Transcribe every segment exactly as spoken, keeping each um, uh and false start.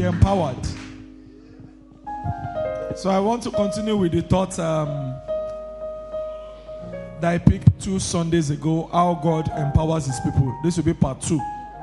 empowered. So I want to continue with the thought um, that I picked two Sundays ago, how God empowers his people. This will be part two.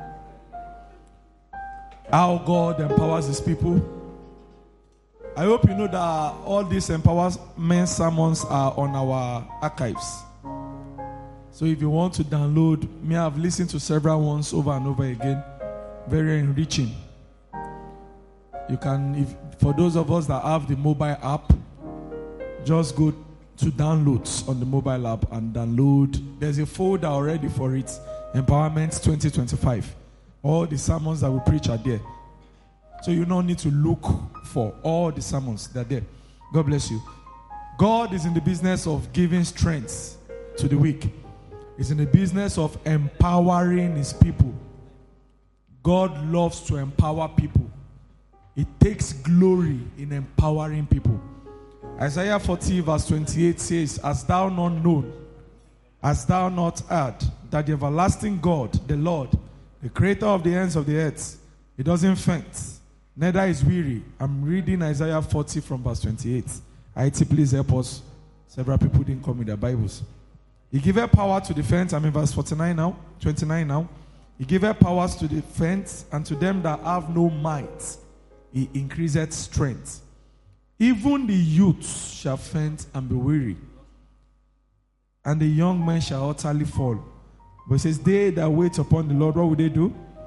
How God empowers his people. I hope you know that all these empowerment sermons are on our archives. So if you want to download, me I've listened to several ones over and over again. Very enriching. You can, if for those of us that have the mobile app, just go to downloads on the mobile app and download. There's a folder already for it, Empowerment twenty twenty-five. All the sermons that we preach are there. So you don't need to look for all the sermons. They're there. God bless you. God is in the business of giving strength to the weak. He's in the business of empowering his people. God loves to empower people. It takes glory in empowering people. Isaiah forty verse twenty-eight says, Hast thou not known, hast thou not heard, that the everlasting God, the Lord, the creator of the ends of the earth, he doesn't faint, neither is weary. I'm reading Isaiah forty from verse twenty-eight. I T, please help us. Several people didn't come with their Bibles. He giveth power to the faint. I'm in verse forty-nine now, twenty-nine now. He giveth powers to the faint, and to them that have no might he increaseth strength. Even the youths shall faint and be weary, and the young men shall utterly fall. But it says, they that wait upon the Lord, what will they do?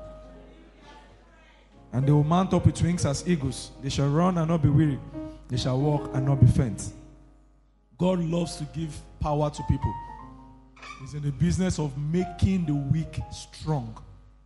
And they will mount up with wings as eagles. They shall run and not be weary. They shall walk and not be faint. God loves to give power to people. He's in the business of making the weak strong.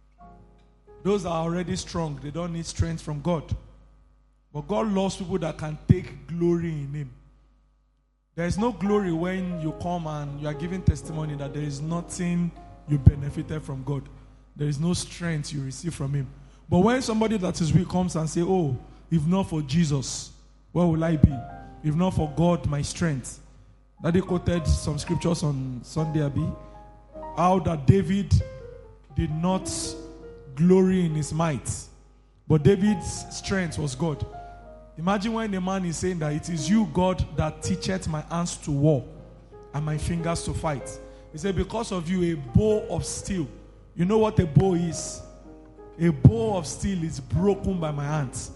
Those that are already strong, they don't need strength from God. But God loves people that can take glory in him. There is no glory when you come and you are giving testimony that there is nothing you benefited from God. There is no strength you receive from him. But when somebody that is weak comes and say, oh, if not for Jesus, where will I be? If not for God, my strength. Daddy quoted some scriptures on Sunday, Abi. How that David did not glory in his might, but David's strength was God. Imagine when the man is saying that it is you, God, that teacheth my hands to war and my fingers to fight. He said, because of you, a bow of steel. You know what a bow is? A bow of steel is broken by my hands.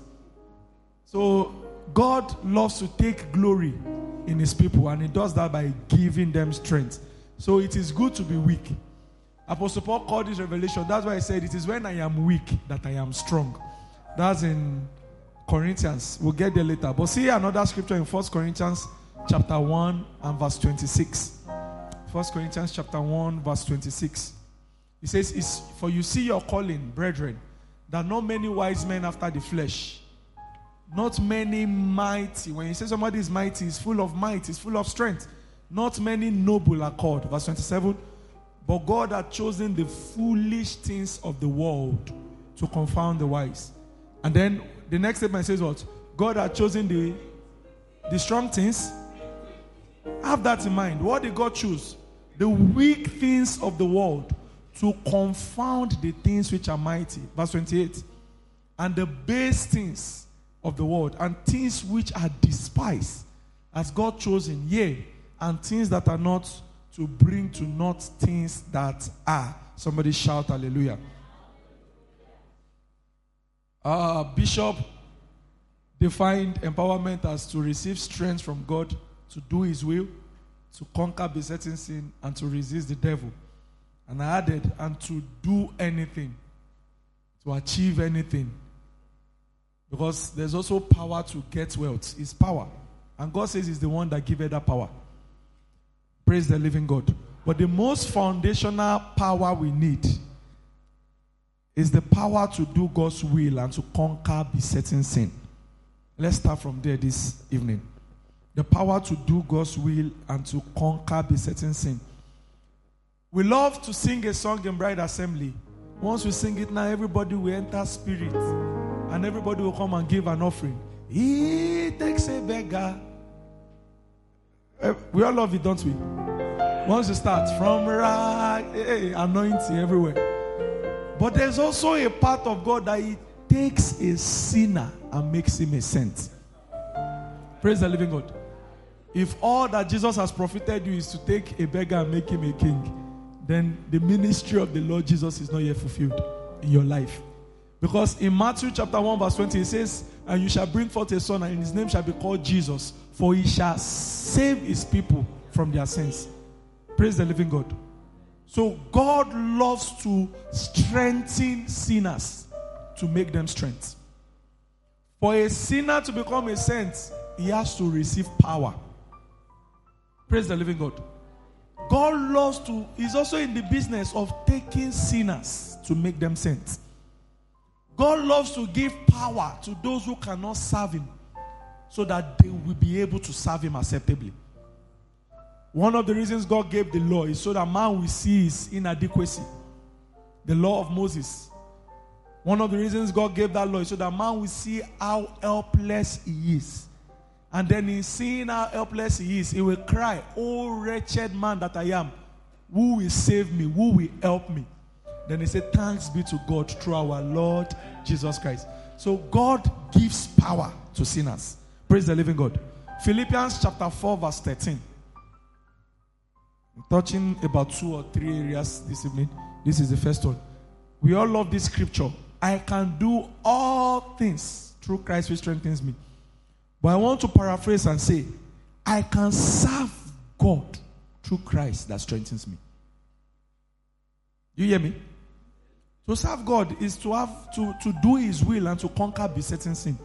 So God loves to take glory in his people, and he does that by giving them strength. So it is good to be weak. Apostle Paul called this revelation. That's why he said, it is when I am weak that I am strong. That's in Corinthians. We'll get there later. But see another scripture in First Corinthians chapter one and verse twenty-six. First Corinthians chapter one verse twenty-six. He says, "Is for you see your calling, brethren, that not many wise men after the flesh, not many mighty." When you say somebody is mighty, he's full of might, he's full of strength. Not many noble are called. Verse twenty-seven. But God had chosen the foolish things of the world to confound the wise. And then the next statement says what? God had chosen the, the strong things. Have that in mind. What did God choose? The weak things of the world to confound the things which are mighty. Verse twenty-eight. And the base things of the world, and things which are despised, as God chosen, yea, and things that are not, to bring to naught things that are. Somebody shout hallelujah. Uh, Bishop defined empowerment as to receive strength from God, to do his will, to conquer besetting sin, and to resist the devil. And I added, and to do anything, to achieve anything. Because there's also power to get wealth. It's power. And God says he's the one that giveth that power. Praise the living God. But the most foundational power we need is the power to do God's will and to conquer besetting sin. Let's start from there this evening. The power to do God's will and to conquer besetting sin. We love to sing a song in Bride Assembly. Once we sing it now, everybody will enter spirit. And everybody will come and give an offering. He takes a beggar. We all love it, don't we? Once you start, from right, hey, anointing everywhere. But there's also a part of God that he takes a sinner and makes him a saint. Praise the living God. If all that Jesus has profited you is to take a beggar and make him a king, then the ministry of the Lord Jesus is not yet fulfilled in your life. Because in Matthew chapter one verse twenty, it says, and you shall bring forth a son, and his name shall be called Jesus, for he shall save his people from their sins. Praise the living God. So God loves to strengthen sinners to make them strength. For a sinner to become a saint, he has to receive power. Praise the living God. God loves to, he's also in the business of taking sinners to make them saints. God loves to give power to those who cannot serve him so that they will be able to serve him acceptably. One of the reasons God gave the law is so that man will see his inadequacy. The law of Moses. One of the reasons God gave that law is so that man will see how helpless he is. And then in seeing how helpless he is, he will cry, "Oh wretched man that I am, who will save me? Who will help me?" Then he said, "Thanks be to God through our Lord Jesus Christ." So God gives power to sinners. Praise the living God. Philippians chapter four verse thirteen. I'm touching about two or three areas this evening. This is the first one. We all love this scripture. I can do all things through Christ who strengthens me. But I want to paraphrase and say, I can serve God through Christ that strengthens me. You hear me? To serve God is to have to, to do his will and to conquer besetting sin.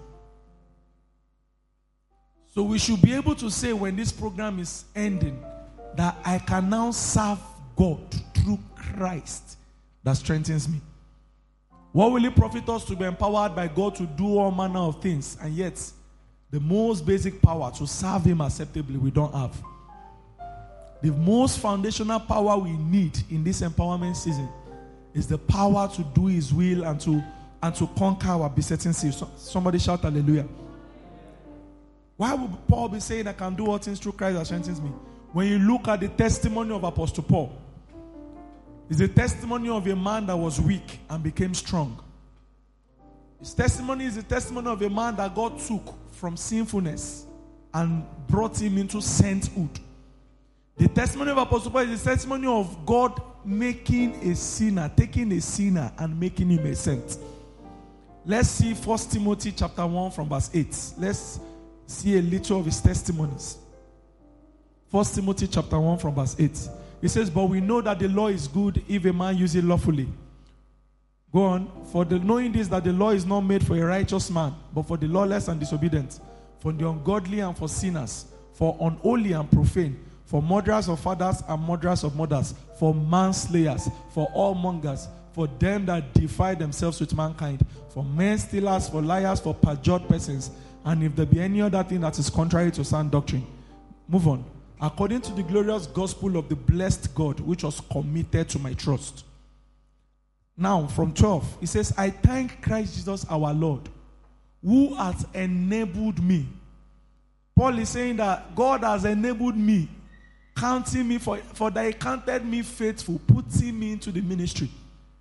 So we should be able to say when this program is ending that I can now serve God through Christ that strengthens me. What will it profit us to be empowered by God to do all manner of things, and yet the most basic power to serve him acceptably we don't have? The most foundational power we need in this empowerment season is the power to do his will and to and to conquer our besetting sin. Somebody shout hallelujah. Why would Paul be saying I can do all things through Christ that strengthens me? When you look at the testimony of Apostle Paul, it's the testimony of a man that was weak and became strong. His testimony is the testimony of a man that God took from sinfulness and brought him into sainthood. The testimony of Apostle Paul is the testimony of God making a sinner, taking a sinner and making him a saint. Let's see First Timothy chapter one from verse eight. Let's see a little of his testimonies. First Timothy chapter one from verse eight. It says, "But we know that the law is good if a man use it lawfully." Go on. "For the knowing this, that the law is not made for a righteous man, but for the lawless and disobedient, for the ungodly and for sinners, for unholy and profane, for murderers of fathers and murderers of mothers, for manslayers, for all mongers, for them that defy themselves with mankind, for men stealers, for liars, for perjured persons, and if there be any other thing that is contrary to sound doctrine." Move on. "According to the glorious gospel of the blessed God, which was committed to my trust." Now, from twelve, it says, "I thank Christ Jesus our Lord, who has enabled me." Paul is saying that God has enabled me, counting me for, for that he counted me faithful, putting me into the ministry.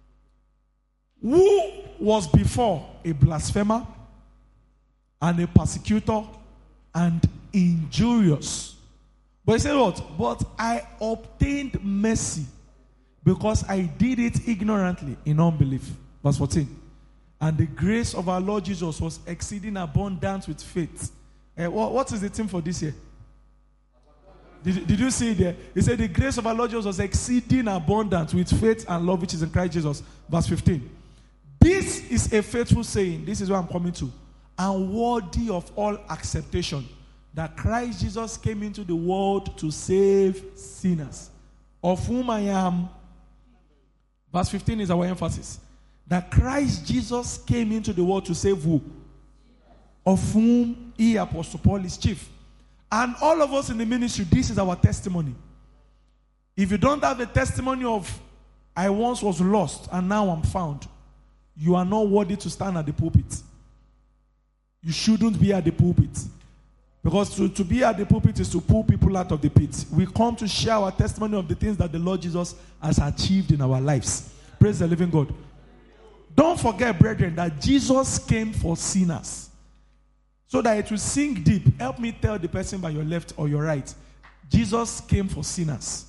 "Who was before a blasphemer and a persecutor and injurious. But he said what? But I obtained mercy because I did it ignorantly in unbelief." Verse fourteen. "And the grace of our Lord Jesus was exceeding abundant with faith." Uh, what, what is the theme for this year? Did, did you see it there? He said the grace of our Lord Jesus was exceeding abundant with faith and love which is in Christ Jesus. Verse fifteen. "This is a faithful saying." This is where I'm coming to. "And worthy of all acceptation, that Christ Jesus came into the world to save sinners, of whom I am." Verse fifteen is our emphasis. That Christ Jesus came into the world to save who? Of whom he, Apostle Paul, is chief. And all of us in the ministry, this is our testimony. If you don't have a testimony of, "I once was lost and now I'm found," you are not worthy to stand at the pulpit. You shouldn't be at the pulpit. Because to, to be at the pulpit is to pull people out of the pit. We come to share our testimony of the things that the Lord Jesus has achieved in our lives. Praise the living God. Don't forget, brethren, that Jesus came for sinners. So that it will sink deep. Help me tell the person by your left or your right. Jesus came for sinners.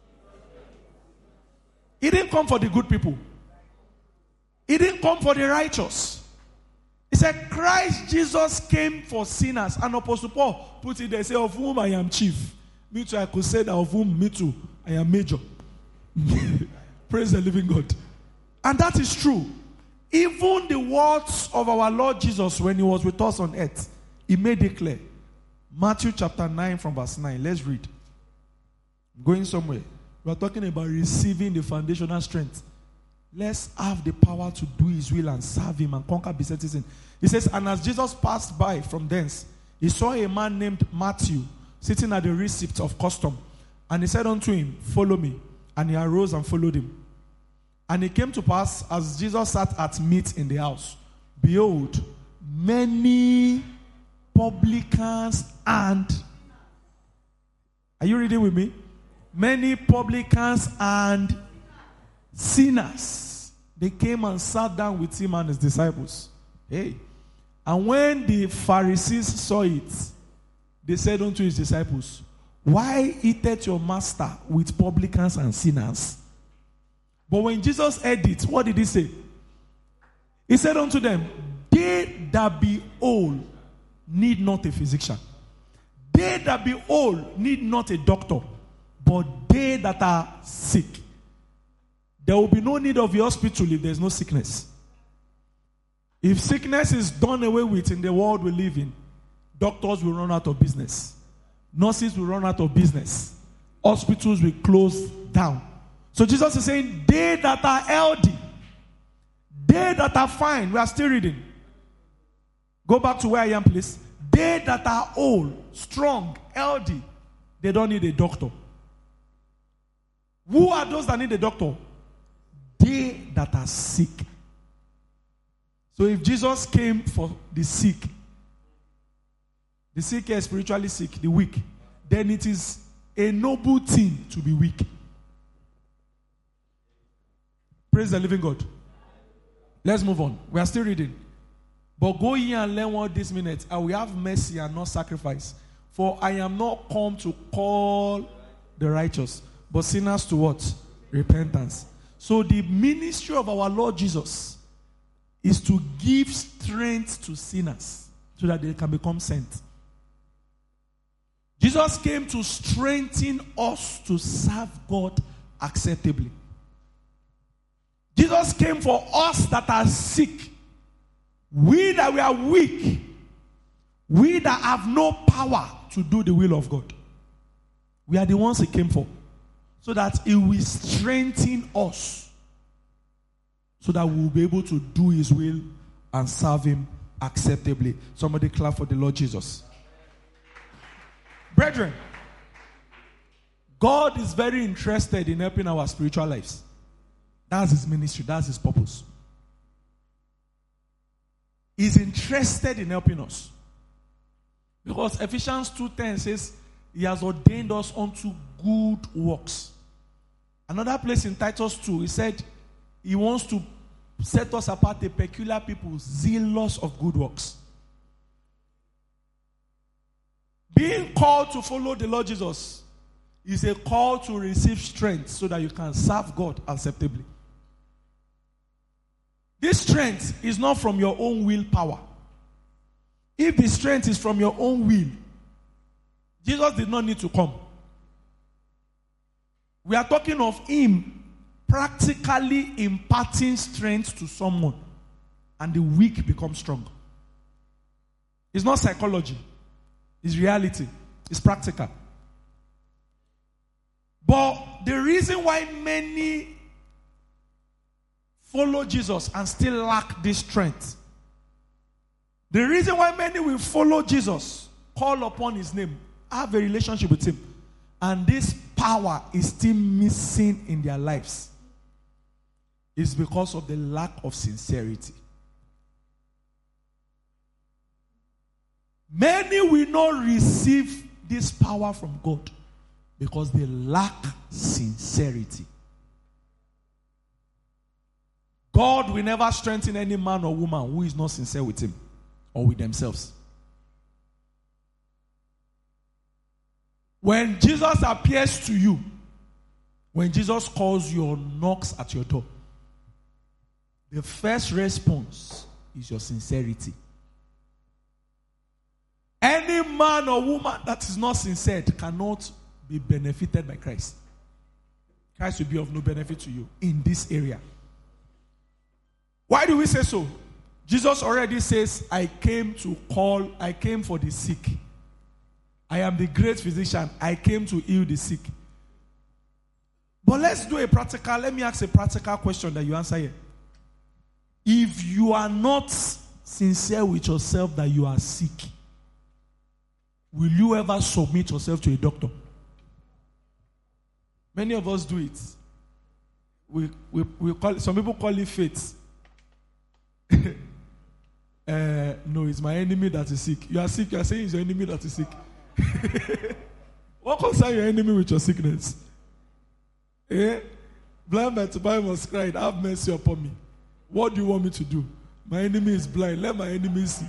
He didn't come for the good people. He didn't come for the righteous. He said, Christ Jesus came for sinners. And Apostle Paul put it there, say, of whom I am chief. Me too, I could say that of whom, me too, I am major. Praise the living God. And that is true. Even the words of our Lord Jesus when he was with us on earth, he made it clear. Matthew chapter nine from verse nine. Let's read. Going somewhere. We are talking about receiving the foundational strength. Let's have the power to do his will and serve him and conquer besetting sin. He says, and as Jesus passed by from thence, he saw a man named Matthew sitting at the receipt of custom. And he said unto him, follow me. And he arose and followed him. And it came to pass, as Jesus sat at meat in the house, behold, many publicans and... Are you reading with me? Many publicans and sinners. They came and sat down with him and his disciples. Hey. And when the Pharisees saw it, they said unto his disciples, why eateth your master with publicans and sinners? But when Jesus heard it, what did he say? He said unto them, they that be whole need not a physician. They that be whole need not a doctor, but they that are sick. There will be no need of the hospital if there is no sickness. If sickness is done away with in the world we live in, doctors will run out of business. Nurses will run out of business. Hospitals will close down. So Jesus is saying, they that are healthy, they that are fine. We are still reading. Go back to where I am, please. They that are old, strong, healthy, they don't need a doctor. Who are those that need a doctor? They that are sick. So if Jesus came for the sick, the sick are spiritually sick, the weak, then it is a noble thing to be weak. Praise the living God. Let's move on. We are still reading. But go ye and learn what this means. I will have mercy and not sacrifice. For I am not come to call the righteous, but sinners to what? Repentance. So the ministry of our Lord Jesus is to give strength to sinners so that they can become sent. Jesus came to strengthen us to serve God acceptably. Jesus came for us that are sick. We that we are weak. We that have no power to do the will of God. We are the ones he came for. So that he will strengthen us. So that we will be able to do his will and serve him acceptably. Somebody clap for the Lord Jesus. Brethren, God is very interested in helping our spiritual lives. That's his ministry. That's his purpose. He's interested in helping us. Because Ephesians two ten says, he has ordained us unto good works. Another place in Titus two, he said, he wants to set us apart a peculiar people, zealous of good works. Being called to follow the Lord Jesus is a call to receive strength so that you can serve God acceptably. This strength is not from your own willpower. If the strength is from your own will, Jesus did not need to come. We are talking of him practically imparting strength to someone, and the weak become strong. It's not psychology. It's reality. It's practical. But the reason why many follow Jesus and still lack this strength, the reason why many will follow Jesus, call upon his name, have a relationship with him, and this power is still missing in their lives, is because of the lack of sincerity. Many will not receive this power from God because they lack sincerity. God will never strengthen any man or woman who is not sincere with him or with themselves. When Jesus appears to you, when Jesus calls you or knocks at your door, the first response is your sincerity. Any man or woman that is not sincere cannot be benefited by Christ. Christ will be of no benefit to you in this area. Why do we say so? Jesus already says, I came to call, I came for the sick. I am the great physician. I came to heal the sick. But let's do a practical, let me ask a practical question that you answer here. If you are not sincere with yourself that you are sick, will you ever submit yourself to a doctor? Many of us do it. We, we, we call it, some people call it faith. uh, no, it's my enemy that is sick. You are sick, you are saying it's your enemy that is sick. What concerns your enemy with your sickness? Eh? Blind Bartimaeus cried, have mercy upon me. What do you want me to do? My enemy is blind. Let my enemy see.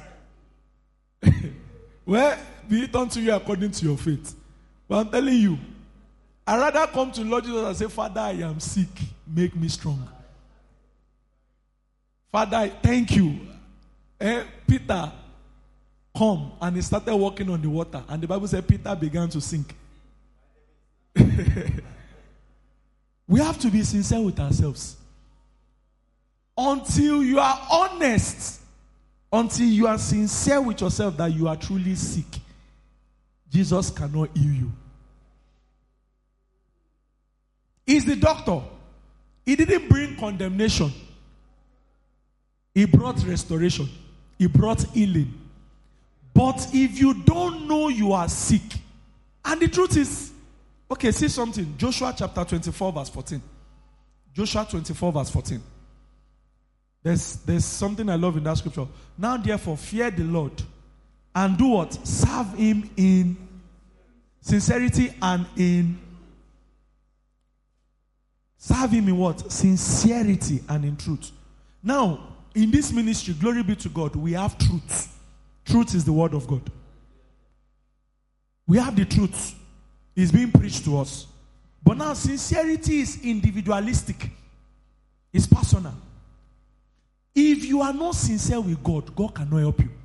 Well, be it unto you according to your faith. But I'm telling you, I'd rather come to Lord Jesus and say, Father, I am sick. Make me strong. Father, I thank you. Eh? Peter, come. And he started walking on the water. And the Bible said Peter began to sink. We have to be sincere with ourselves. Until you are honest, until you are sincere with yourself that you are truly sick, Jesus cannot heal you. He's the doctor. He didn't bring condemnation. He brought restoration. He brought healing. But if you don't know you are sick, and the truth is, okay, see something. Joshua chapter twenty-four verse fourteen. Joshua twenty-four verse fourteen. There's, there's something I love in that scripture. Now therefore fear the Lord and do what? Serve him in sincerity and in serve him in what? Sincerity and in truth. Now, in this ministry, glory be to God, we have truth. Truth is the word of God. We have the truth. It's being preached to us. But now sincerity is individualistic. It's personal. If you are not sincere with God, God cannot help you.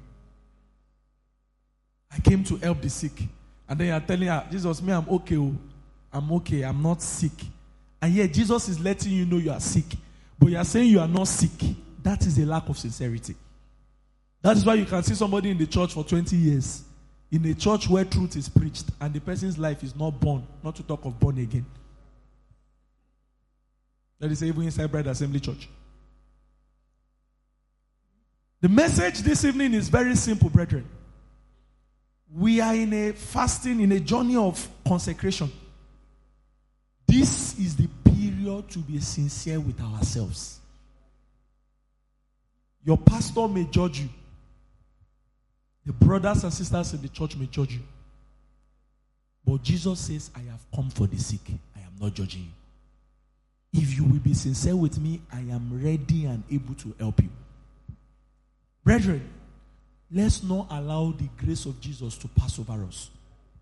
I came to help the sick. And then you are telling her, Jesus, me, I'm okay. Oh. I'm okay. I'm not sick. And yet Jesus is letting you know you are sick. But you are saying you are not sick. That is a lack of sincerity. That is why you can see somebody in the church for twenty years. In a church where truth is preached and the person's life is not born, not to talk of born again. That is even inside Bride Assembly Church. The message this evening is very simple, brethren. We are in a fasting, in a journey of consecration. This is the period to be sincere with ourselves. Your pastor may judge you. The brothers and sisters in the church may judge you. But Jesus says, I have come for the sick. I am not judging you. If you will be sincere with me, I am ready and able to help you. Brethren, let's not allow the grace of Jesus to pass over us.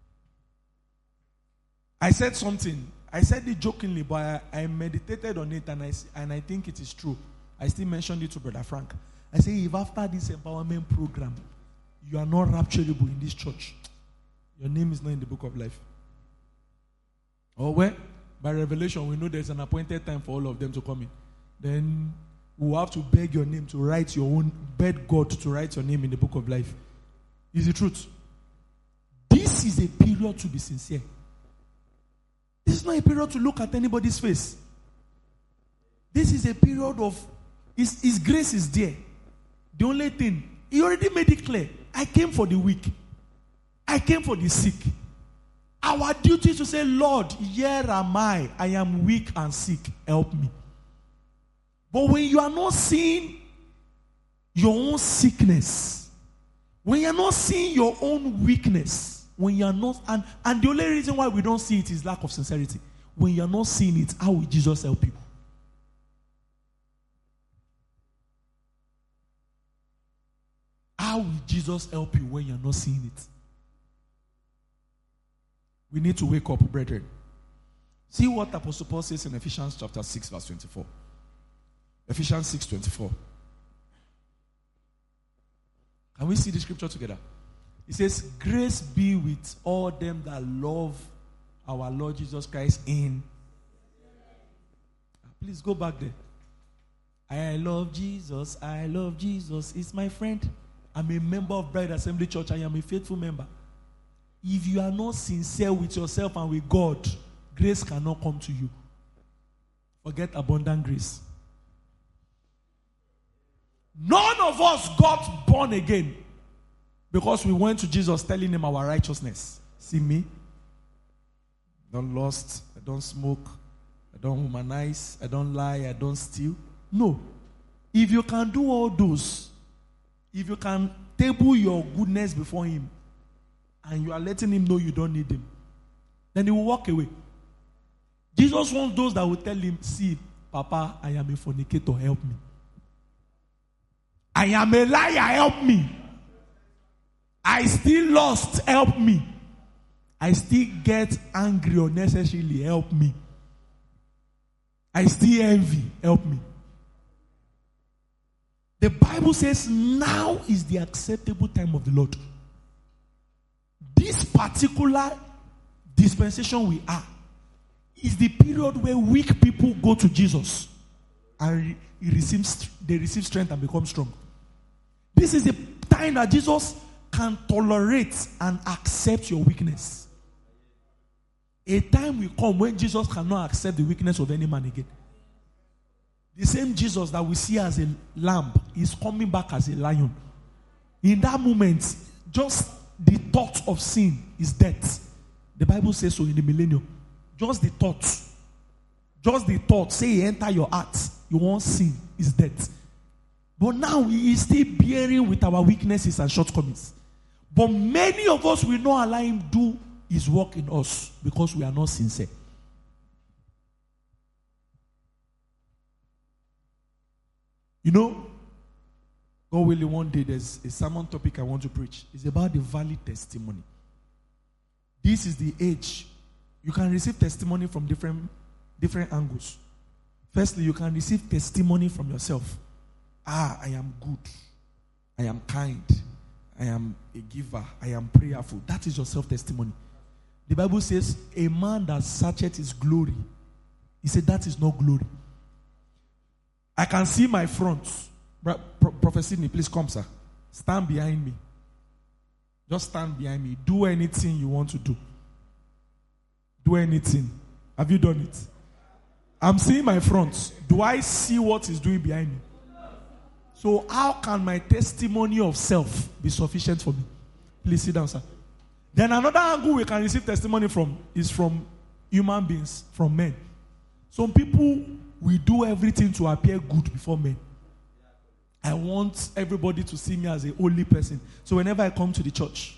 I said something. I said it jokingly, but I, I meditated on it and I, and I think it is true. I still mentioned it to Brother Frank. I say, if after this empowerment program, you are not rapturable in this church, your name is not in the book of life. Or where? By revelation, we know there's an appointed time for all of them to come in. Then we'll have to beg your name to write your own, beg God to write your name in the book of life. It's the truth. This is a period to be sincere. This is not a period to look at anybody's face. This is a period of, his, his grace is there. The only thing, he already made it clear. I came for the weak. I came for the sick. Our duty is to say, Lord, here am I. I am weak and sick. Help me. But when you are not seeing your own sickness, when you are not seeing your own weakness, when you are not, and, and the only reason why we don't see it is lack of sincerity. When you are not seeing it, how will Jesus help you? Jesus help you when you're not seeing it? We need to wake up, brethren. See what Apostle Paul says in Ephesians chapter six, verse twenty-four. Ephesians six, twenty-four. Can we see the scripture together? It says, grace be with all them that love our Lord Jesus Christ in. Please go back there. I love Jesus. I love Jesus. He's my friend. I'm a member of Bride Assembly Church. I am a faithful member. If you are not sincere with yourself and with God, grace cannot come to you. Forget abundant grace. None of us got born again because we went to Jesus telling him our righteousness. See me? I don't lust. I don't smoke. I don't humanize. I don't lie. I don't steal. No. If you can do all those, if you can table your goodness before him, and you are letting him know you don't need him, then he will walk away. Jesus wants those that will tell him, see, Papa, I am a fornicator, help me. I am a liar, help me. I still lost, help me. I still get angry unnecessarily, help me. I still envy, help me. The Bible says now is the acceptable time of the Lord. This particular dispensation we are is the period where weak people go to Jesus and he receives, they receive strength and become strong. This is the time that Jesus can tolerate and accept your weakness. A time will come when Jesus cannot accept the weakness of any man again. The same Jesus that we see as a lamb is coming back as a lion. In that moment, just the thought of sin is death. The Bible says so in the millennium. Just the thought. Just the thought. Say he enter your heart. You won't sin. Is death. But now he is still bearing with our weaknesses and shortcomings. But many of us will not allow him do his work in us because we are not sincere. You know, God willing, one day there's a sermon topic I want to preach. It's about the valid testimony. This is the age. You can receive testimony from different, different angles. Firstly, you can receive testimony from yourself. Ah, I am good. I am kind. I am a giver. I am prayerful. That is your self-testimony. The Bible says, a man that searcheth his glory. He said, that is not glory. I can see my front. Pro- Prophet Sidney, please come, sir. Stand behind me. Just stand behind me. Do anything you want to do. Do anything. Have you done it? I'm seeing my front. Do I see what is doing behind me? So how can my testimony of self be sufficient for me? Please sit down, sir. Then another angle we can receive testimony from is from human beings, from men. Some people will do everything to appear good before men. I want everybody to see me as a holy person. So whenever I come to the church,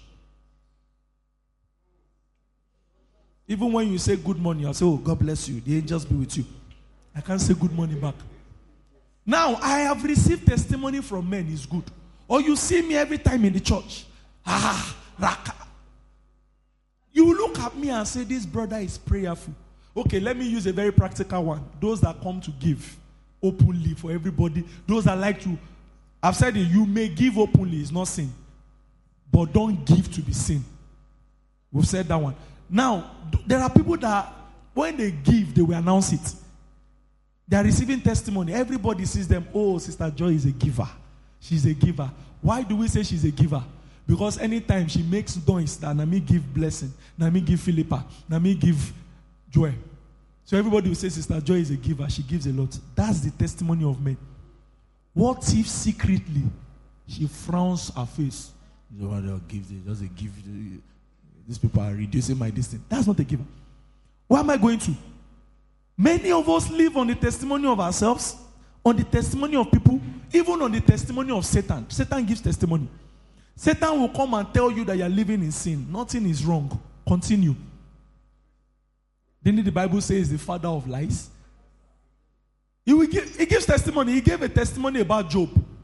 even when you say good morning, I'll say, oh, God bless you. The angels be with you. I can't say good morning back. Now, I have received testimony from men. It's good. Or you see me every time in the church. Ah, raka. You look at me and say, this brother is prayerful. Okay, let me use a very practical one. Those that come to give openly for everybody. Those that like to, I've said it, you may give openly, it's not sin. But don't give to be sin. We've said that one. Now, there are people that, when they give, they will announce it. They are receiving testimony. Everybody sees them. Oh, Sister Joy is a giver. She's a giver. Why do we say she's a giver? Because anytime she makes noise that Nami give blessing, Nami give Philippa, Nami give Joy. So everybody will say Sister Joy is a giver. She gives a lot. That's the testimony of men. What if secretly she frowns her face? You know, they'll give, they just a give. These people are reducing my distance. That's not a giver. Where am I going to? Many of us live on the testimony of ourselves, on the testimony of people, even on the testimony of Satan. Satan gives testimony. Satan will come and tell you that you are living in sin. Nothing is wrong. Continue. Didn't the Bible say he's the father of lies? He, will give, he gives testimony. He gave a testimony about Job.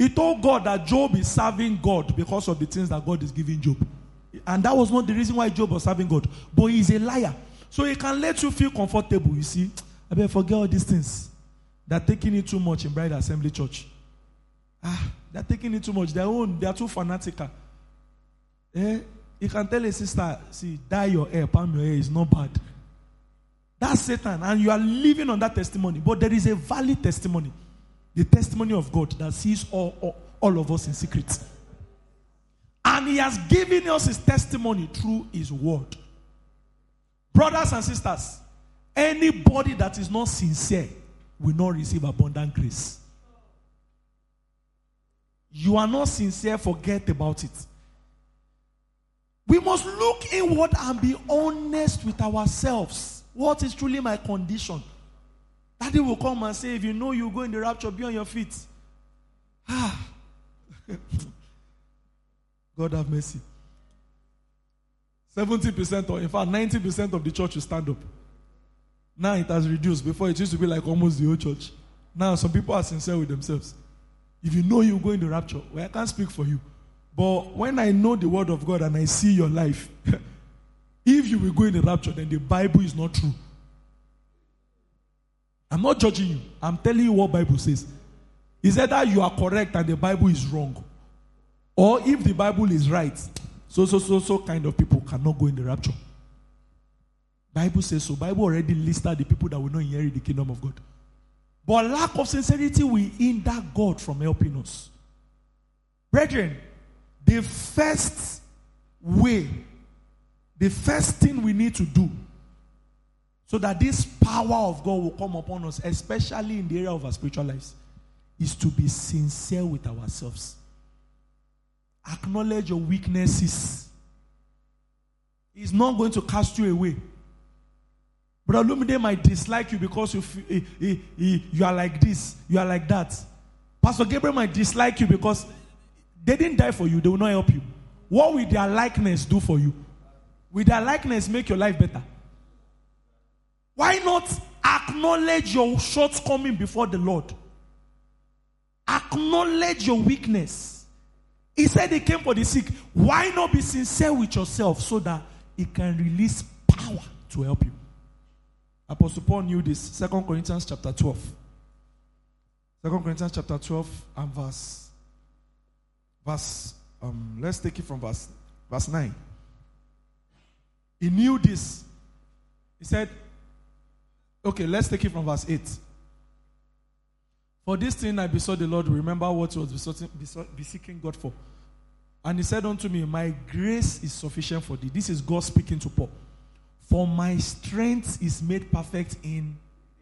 He told God that Job is serving God because of the things that God is giving Job. And that was not the reason why Job was serving God. But he's a liar. So he can let you feel comfortable, you see. I better forget all these things. They're taking it too much in Bride Assembly Church. Ah, they're taking it too much. Their own, they are too fanatical. Eh? You can tell a sister, see, dye your hair, palm your hair is not bad. That's Satan. And you are living on that testimony. But there is a valid testimony. The testimony of God that sees all, all, all of us in secret. And he has given us his testimony through his word. Brothers and sisters, anybody that is not sincere will not receive abundant grace. You are not sincere, forget about it. We must look inward and be honest with ourselves. What is truly my condition? Daddy will come and say, if you know you go in the rapture, be on your feet. Ah. God have mercy. seventy percent or in fact ninety percent of the church will stand up. Now it has reduced. Before it used to be like almost the whole church. Now some people are sincere with themselves. If you know you go in the rapture, well, I can't speak for you. But when I know the word of God and I see your life, if you will go in the rapture, then the Bible is not true. I'm not judging you. I'm telling you what Bible says. It's either you are correct and the Bible is wrong. Or if the Bible is right, so, so, so, so kind of people cannot go in the rapture. Bible says so. Bible already listed the people that will not inherit the kingdom of God. But lack of sincerity will hinder God from helping us. Brethren, the first way, the first thing we need to do so that this power of God will come upon us, especially in the area of our spiritual lives, is to be sincere with ourselves. Acknowledge your weaknesses. It's not going to cast you away. Brother Lumide might dislike you because you, feel, eh, eh, eh, you are like this, you are like that. Pastor Gabriel might dislike you because they didn't die for you, they will not help you. What will their likeness do for you? Will their likeness make your life better? Why not acknowledge your shortcoming before the Lord? Acknowledge your weakness. He said he came for the sick. Why not be sincere with yourself so that he can release power to help you? Apostle Paul knew this. Second Corinthians chapter twelve. Second Corinthians chapter twelve and verse, verse um, let's take it from verse, verse nine. He knew this. He said, okay, let's take it from verse eight. For this thing I besought the Lord, remember what he was besought, besought, beseeching God for. And he said unto me, my grace is sufficient for thee. This is God speaking to Paul. For my strength is made perfect in.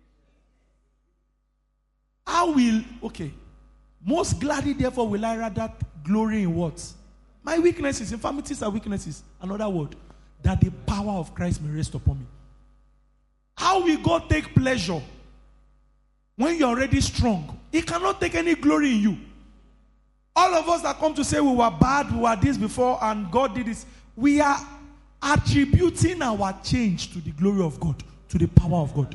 I will, okay. Most gladly, therefore, will I rather glory in what? My weaknesses, infirmities are weaknesses. Another word. That the power of Christ may rest upon me. How will God take pleasure when you're already strong? He cannot take any glory in you. All of us that come to say we were bad, we were this before, and God did this, we are attributing our change to the glory of God, to the power of God.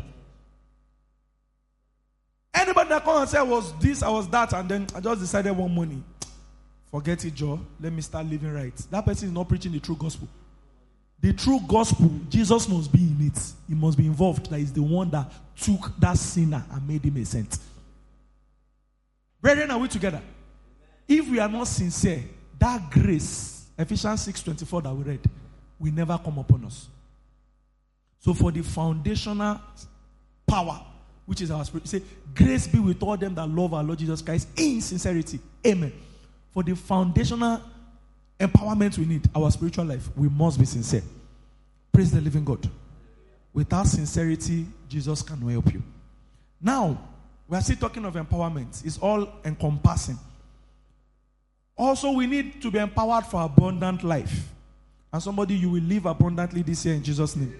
Anybody that come and say I was this, I was that, and then I just decided one morning, forget it, Joe, let me start living right. That person is not preaching the true gospel. The true gospel, Jesus must be in it. He must be involved. That is the one that took that sinner and made him a saint. Brethren, are we together? If we are not sincere, that grace, Ephesians six twenty-four that we read, will never come upon us. So for the foundational power, which is our spirit, say, grace be with all them that love our Lord Jesus Christ in sincerity. Amen. For the foundational empowerment we need, our spiritual life, we must be sincere. Praise the living God. Without sincerity, Jesus cannot help you. Now, we are still talking of empowerment. It's all encompassing. Also, we need to be empowered for abundant life. And somebody, you will live abundantly this year in Jesus' name.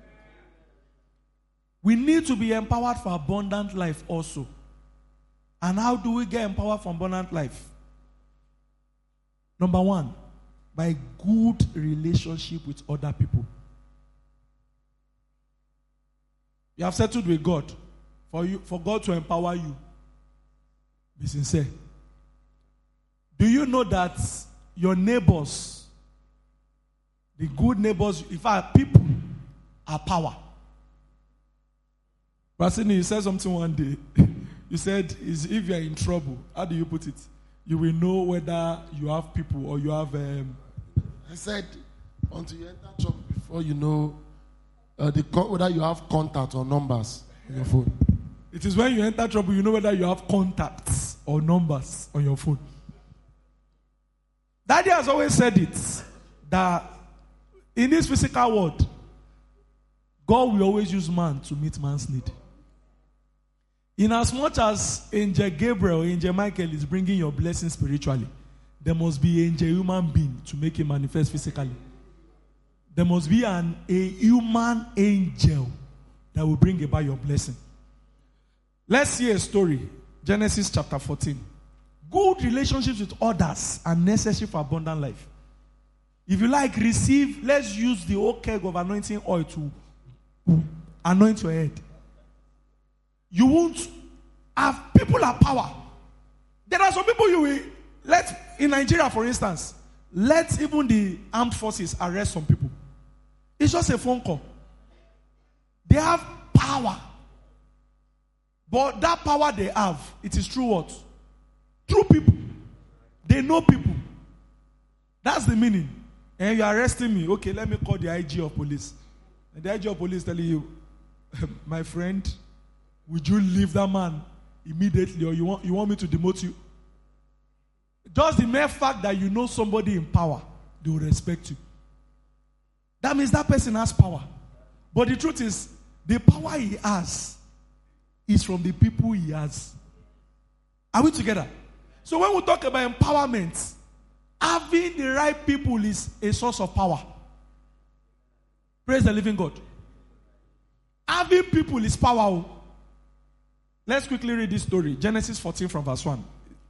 We need to be empowered for abundant life also. And how do we get empowered for abundant life? Number one, by good relationship with other people. You have settled with God. For you, for God to empower you, be sincere. Do you know that your neighbors, the good neighbors, in fact, people are power? Brasini, you said something one day. You said, is if you are in trouble, how do you put it? You will know whether you have people or you have... Um... I said, until you enter trouble before you know uh, the co- whether you have contact or numbers on your phone. It is when you enter trouble, you know whether you have contacts or numbers on your phone. Daddy has always said it, that in this physical world, God will always use man to meet man's need. In as much as Angel Gabriel, Angel Michael is bringing your blessing spiritually, there must be an angel human being to make it manifest physically. There must be an a human angel that will bring about your blessing. Let's see a story. Genesis chapter fourteen. Good relationships with others are necessary for abundant life. If you like, receive, let's use the whole keg of anointing oil to anoint your head. You won't have people have power. There are some people you will let, in Nigeria for instance, let even the armed forces arrest some people. It's just a phone call. They have power. But that power they have, it is through what? Through people. They know people. That's the meaning. And you're arresting me. Okay, let me call the I G of police. And the I G of police telling you, my friend, would you leave that man immediately, or you want, you want me to demote you? Just the mere fact that you know somebody in power, they will respect you. That means that person has power. But the truth is, the power he has is from the people he has. Are we together? So when we talk about empowerment, having the right people is a source of power. Praise the living God. Having people is power. Let's quickly read this story. Genesis fourteen from verse one.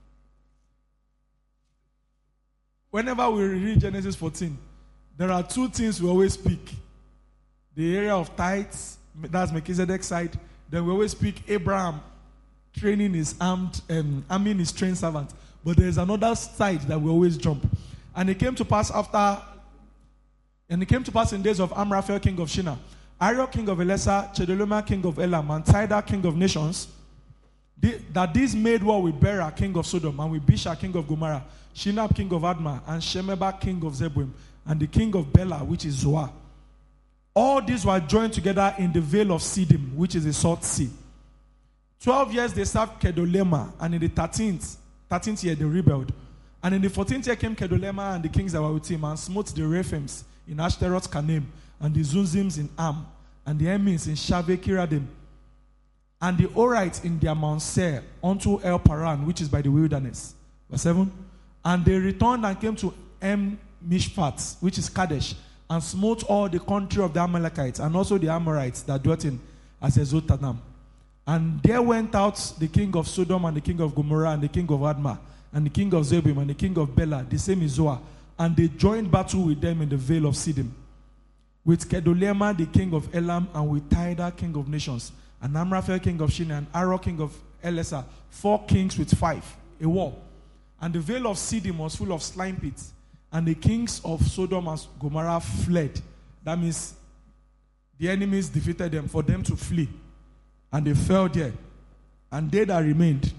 Whenever we read Genesis fourteen, there are two things we always speak. The area of tithes, that's Melchizedek's side. Then we always speak Abraham training his armed, um, arming his trained servant. But there is another side that we always jump. And it came to pass after, and it came to pass in days of Amraphel, king of Shinar, Arioch, king of Elasa, Chedorlaomer, king of Elam, and Tidal, king of nations, that these made war with Bera, king of Sodom, and with Bisha, king of Gomorrah, Shinab, king of Admah, and Shemeba, king of Zeboim, and the king of Bela, which is Zoar. All these were joined together in the vale of Siddim, which is the Salt Sea. Twelve years they served Chedorlaomer, and in the thirteenth, thirteenth year they rebelled. And in the fourteenth year came Chedorlaomer and the kings that were with him, and smote the Rephaims in Ashtaroth Kanem, and the Zunzims in Am, and the Emins in Shaveh Kiradim, and the Horites in their Mount Seir unto El Paran, which is by the wilderness. Verse seven. And they returned and came to Em Mishpat, which is Kadesh, and smote all the country of the Amalekites, and also the Amorites that dwelt in Hazezotanam. And there went out the king of Sodom, and the king of Gomorrah, and the king of Admah, and the king of Zeboim, and the king of Bela, the same is Zoar. And they joined battle with them in the vale of Siddim, with Chedorlaomer, the king of Elam, and with Tidal, king of nations, and Amraphel, king of Shinar, and Arioch, king of Elasa, four kings with five, a war. And the vale of Siddim was full of slime pits, and the kings of Sodom and Gomorrah fled. That means the enemies defeated them for them to flee. And they fell there. And they that remained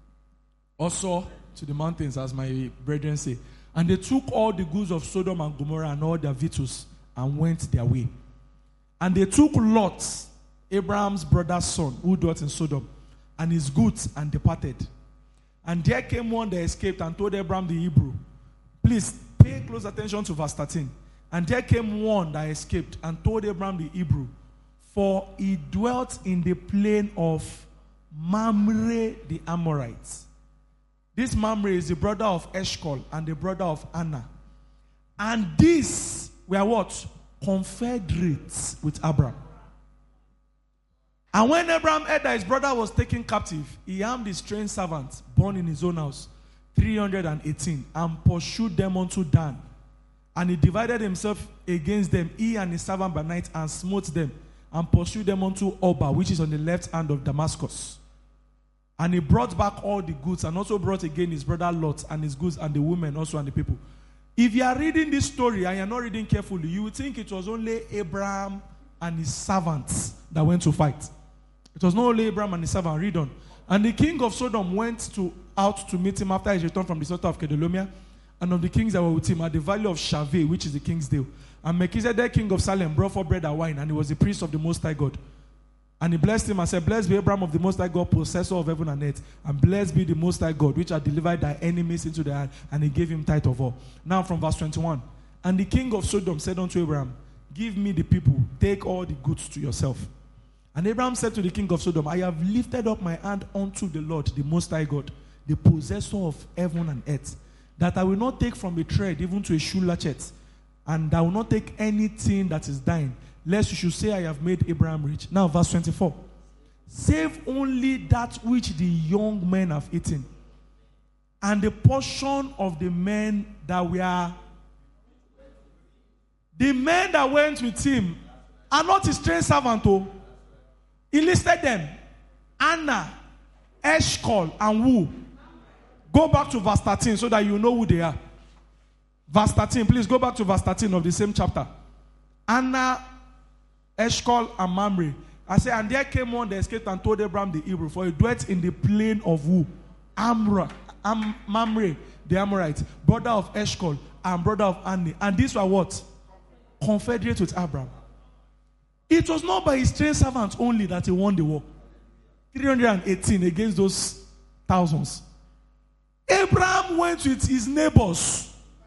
also to the mountains, as my brethren say. And they took all the goods of Sodom and Gomorrah and all their victuals and went their way. And they took Lot, Abraham's brother's son, who dwelt in Sodom, and his goods, and departed. And there came one that escaped and told Abraham the Hebrew. Please pay close attention to verse thirteen. And there came one that escaped and told Abraham the Hebrew, for he dwelt in the plain of Mamre the Amorites. This Mamre is the brother of Eshcol and the brother of Anna. And these were what? Confederates with Abraham. And when Abraham heard that his brother was taken captive, he armed his trained servants, born in his own house, three hundred eighteen, and pursued them unto Dan. And he divided himself against them, he and his servant by night, and smote them, and pursued them unto Oba, which is on the left hand of Damascus. And he brought back all the goods and also brought again his brother Lot and his goods and the women also and the people. If you are reading this story and you are not reading carefully, you would think it was only Abraham and his servants that went to fight. It was not only Abraham and his servant. Read on. And the king of Sodom went to, out to meet him after his return from the slaughter of Kedolomia, and of the kings that were with him at the valley of Shaveh, which is the king's dale. And Melchizedek, king of Salem, brought forth bread and wine, and he was the priest of the Most High God. And he blessed him and said, Blessed be Abraham of the Most High God, possessor of heaven and earth, and blessed be the Most High God, which hath delivered thy enemies into the hand, and he gave him tithe of all. Now from verse twenty-one. And the king of Sodom said unto Abraham, Give me the people, take all the goods to yourself. And Abraham said to the king of Sodom, I have lifted up my hand unto the Lord, the Most High God, the possessor of heaven and earth, that I will not take from a thread even to a shoe latchet, and I will not take anything that is thine, lest you should say I have made Abraham rich. Now verse twenty-four. Save only that which the young men have eaten, and the portion of the men that were, the men that went with him are not his trained servant. Oh. He listed them. Anna, Eshcol, and who? Go back to verse thirteen so that you know who they are. Verse thirteen, please go back to verse thirteen of the same chapter. Anna, Eshcol, and Mamre. I say, and there came one that escaped and told Abraham the Hebrew, for he dwelt in the plain of who? Amra, Am, Mamre, the Amorite, brother of Eshcol, and brother of Anni. And these were what? Confederate with Abraham. It was not by his trained servants only that he won the war. three hundred eighteen against those thousands. Abraham went with his neighbors.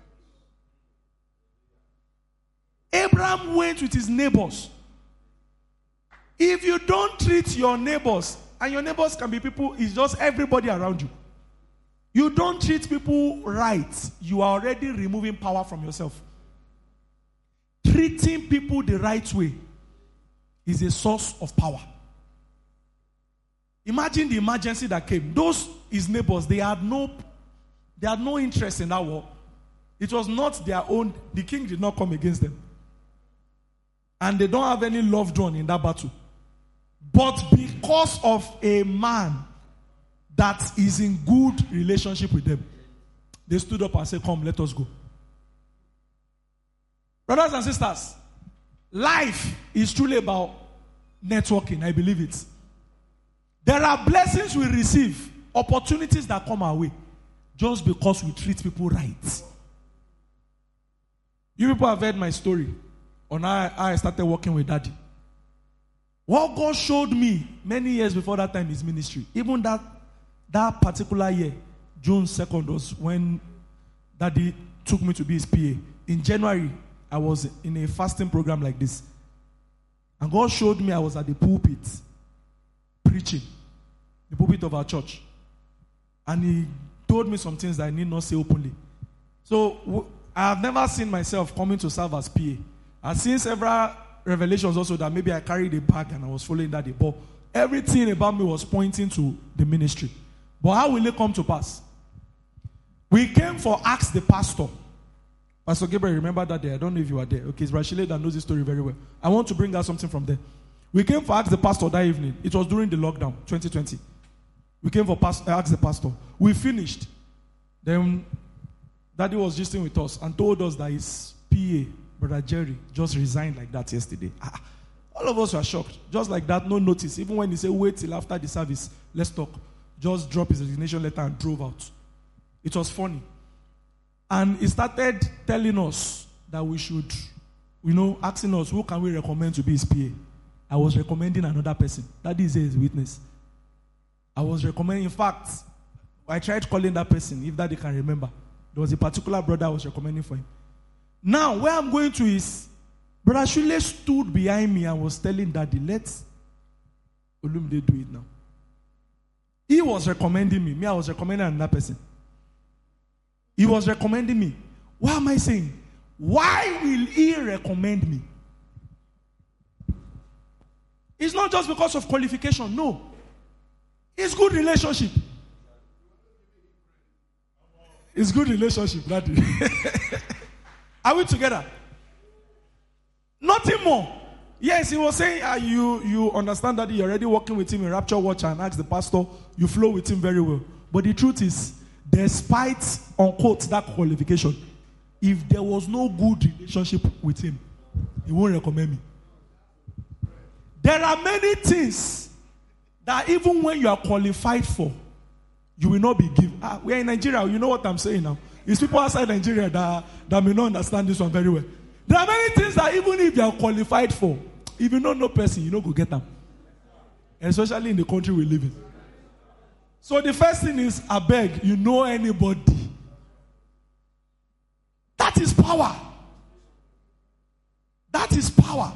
Abraham went with his neighbors. If you don't treat your neighbors, and your neighbors can be people, it's just everybody around you. You don't treat people right, you are already removing power from yourself. Treating people the right way is a source of power. Imagine the emergency that came. Those his neighbors, they had no, they had no interest in that war. It was not their own. The king did not come against them, and they don't have any loved one in that battle. But because of a man that is in good relationship with them, they stood up and said, "Come, let us go." Brothers and sisters, life is truly about networking. I believe it. There are blessings we receive, opportunities that come our way, just because we treat people right. You people have heard my story on how I started working with Daddy. What God showed me many years before that time is ministry. Even that, that particular year, June second, was when Daddy took me to be his P A. In January, I was in a fasting program like this. And God showed me I was at the pulpit preaching, the pulpit of our church. And he told me some things that I need not say openly. So I have never seen myself coming to serve as P A. I've seen several revelations also that maybe I carried a bag and I was following that day. But everything about me was pointing to the ministry. But how will it come to pass? We came for Ask the Pastor. Pastor Gabriel, remember that day? I don't know if you were there. Okay, it's Rashile that knows this story very well. I want to bring out something from there. We came for Ask the Pastor that evening. It was during the lockdown, twenty twenty. We came for past, Ask the Pastor. We finished. Then Daddy was gisting with us and told us that his P A, Brother Jerry, just resigned like that yesterday. Ah, all of us were shocked. Just like that, no notice. Even when he said, wait till after the service, let's talk. Just dropped his resignation letter and drove out. It was funny. And he started telling us that we should, you know, asking us, who can we recommend to be his P A? I was recommending another person. That is his witness. I was recommending, in fact, I tried calling that person, if that they can remember. There was a particular brother I was recommending for him. Now, where I'm going to is, Brother Shule stood behind me and was telling Daddy, let's Olumide do it now. He was recommending me. Me, I was recommending another person. He was recommending me. What am I saying? Why will he recommend me? It's not just because of qualification. No. It's good relationship. It's good relationship, Daddy. Are we together? Nothing more. Yes, he was saying uh, you you understand that you're already working with him in Rapture Watch and ask the pastor, you flow with him very well. But the truth is, despite unquote that qualification, if there was no good relationship with him, he won't recommend me. There are many things that even when you are qualified for, you will not be given. Ah, we are in Nigeria, you know what I'm saying now. It's people outside Nigeria that, that may not understand this one very well. There are many things that even if you are qualified for, if you don't know person, you don't go get them. Especially in the country we live in. So the first thing is, I beg, you know anybody. That is power. That is power.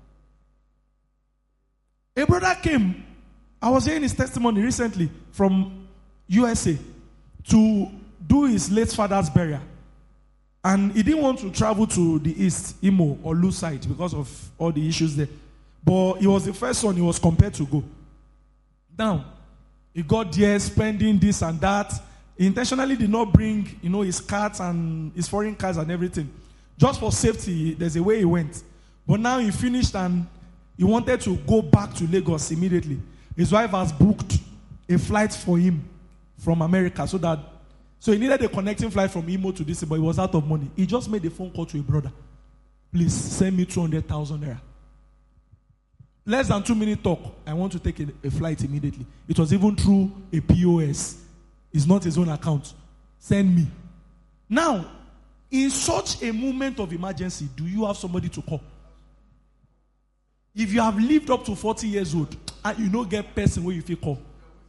A brother came, I was hearing his testimony recently from U S A to do his late father's burial. And he didn't want to travel to the east, Imo or Lu side because of all the issues there. But he was the first one he was compelled to go. Now, he got there spending this and that. He intentionally did not bring, you know, his cards and his foreign cards and everything. Just for safety, there's a way he went. But now he finished and he wanted to go back to Lagos immediately. His wife has booked a flight for him from America so that So he needed a connecting flight from Imo to this, but he was out of money. He just made a phone call to a brother. Please send me two hundred thousand naira. Less than two minute talk. I want to take a, a flight immediately. It was even through a P O S. It's not his own account. Send me. Now, in such a moment of emergency, do you have somebody to call? If you have lived up to forty years old and you don't get person where you feel call,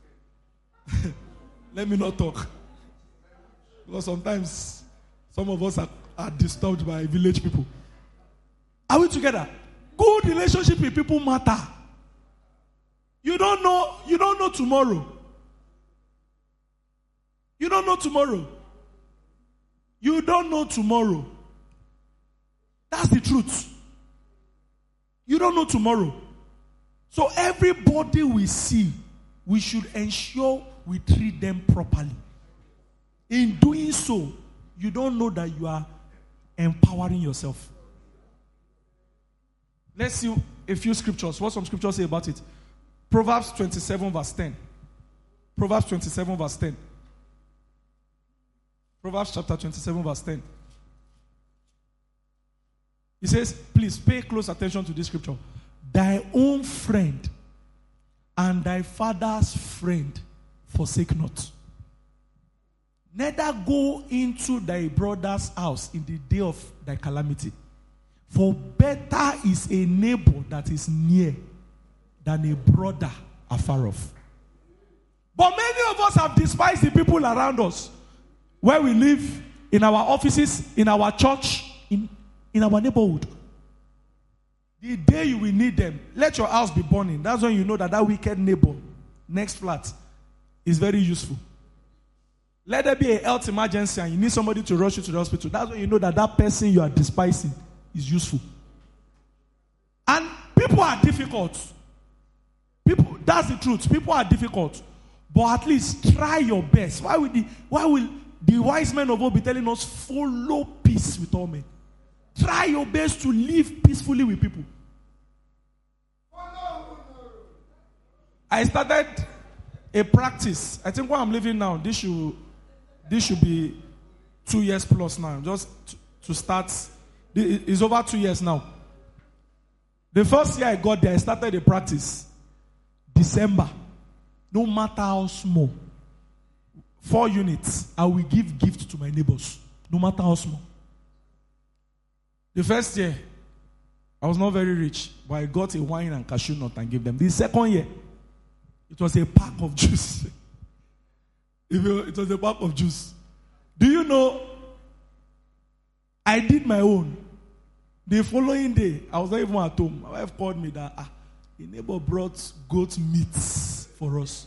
let me not talk. Because sometimes some of us are, are disturbed by village people. Are we together? Good relationship with people matter. You don't know, you don't know tomorrow. You don't know tomorrow. You don't know tomorrow. That's the truth. You don't know tomorrow. So everybody we see, we should ensure we treat them properly. In doing so, you don't know that you are empowering yourself. Let's see a few scriptures. What some scriptures say about it. Proverbs twenty-seven verse ten. Proverbs twenty-seven verse ten. Proverbs chapter twenty-seven verse ten. It says, please pay close attention to this scripture. Thy own friend and thy father's friend forsake not. Neither go into thy brother's house in the day of thy calamity. For better is a neighbor that is near than a brother afar off. But many of us have despised the people around us. Where we live, in our offices, in our church, in, in our neighborhood. The day you will need them, let your house be burning. That's when you know that that wicked neighbor next flat is very useful. Let there be a health emergency and you need somebody to rush you to the hospital. That's when you know that that person you are despising is useful. And people are difficult. People, that's the truth. People are difficult. But at least try your best. Why will the, why will the wise men of old be telling us follow peace with all men? Try your best to live peacefully with people. I started a practice. I think where I'm living now, this should this should be two years plus now. Just to, to start. It's over two years now. The first year I got there, I started a practice. December. No matter how small. Four units. I will give gift to my neighbors. No matter how small. The first year, I was not very rich, but I got a wine and cashew nut and gave them. The second year, it was a pack of juice. It was a pack of juice. Do you know, I did my own. The following day, I was not even at home. My wife called me that ah, a neighbor brought goat meat for us.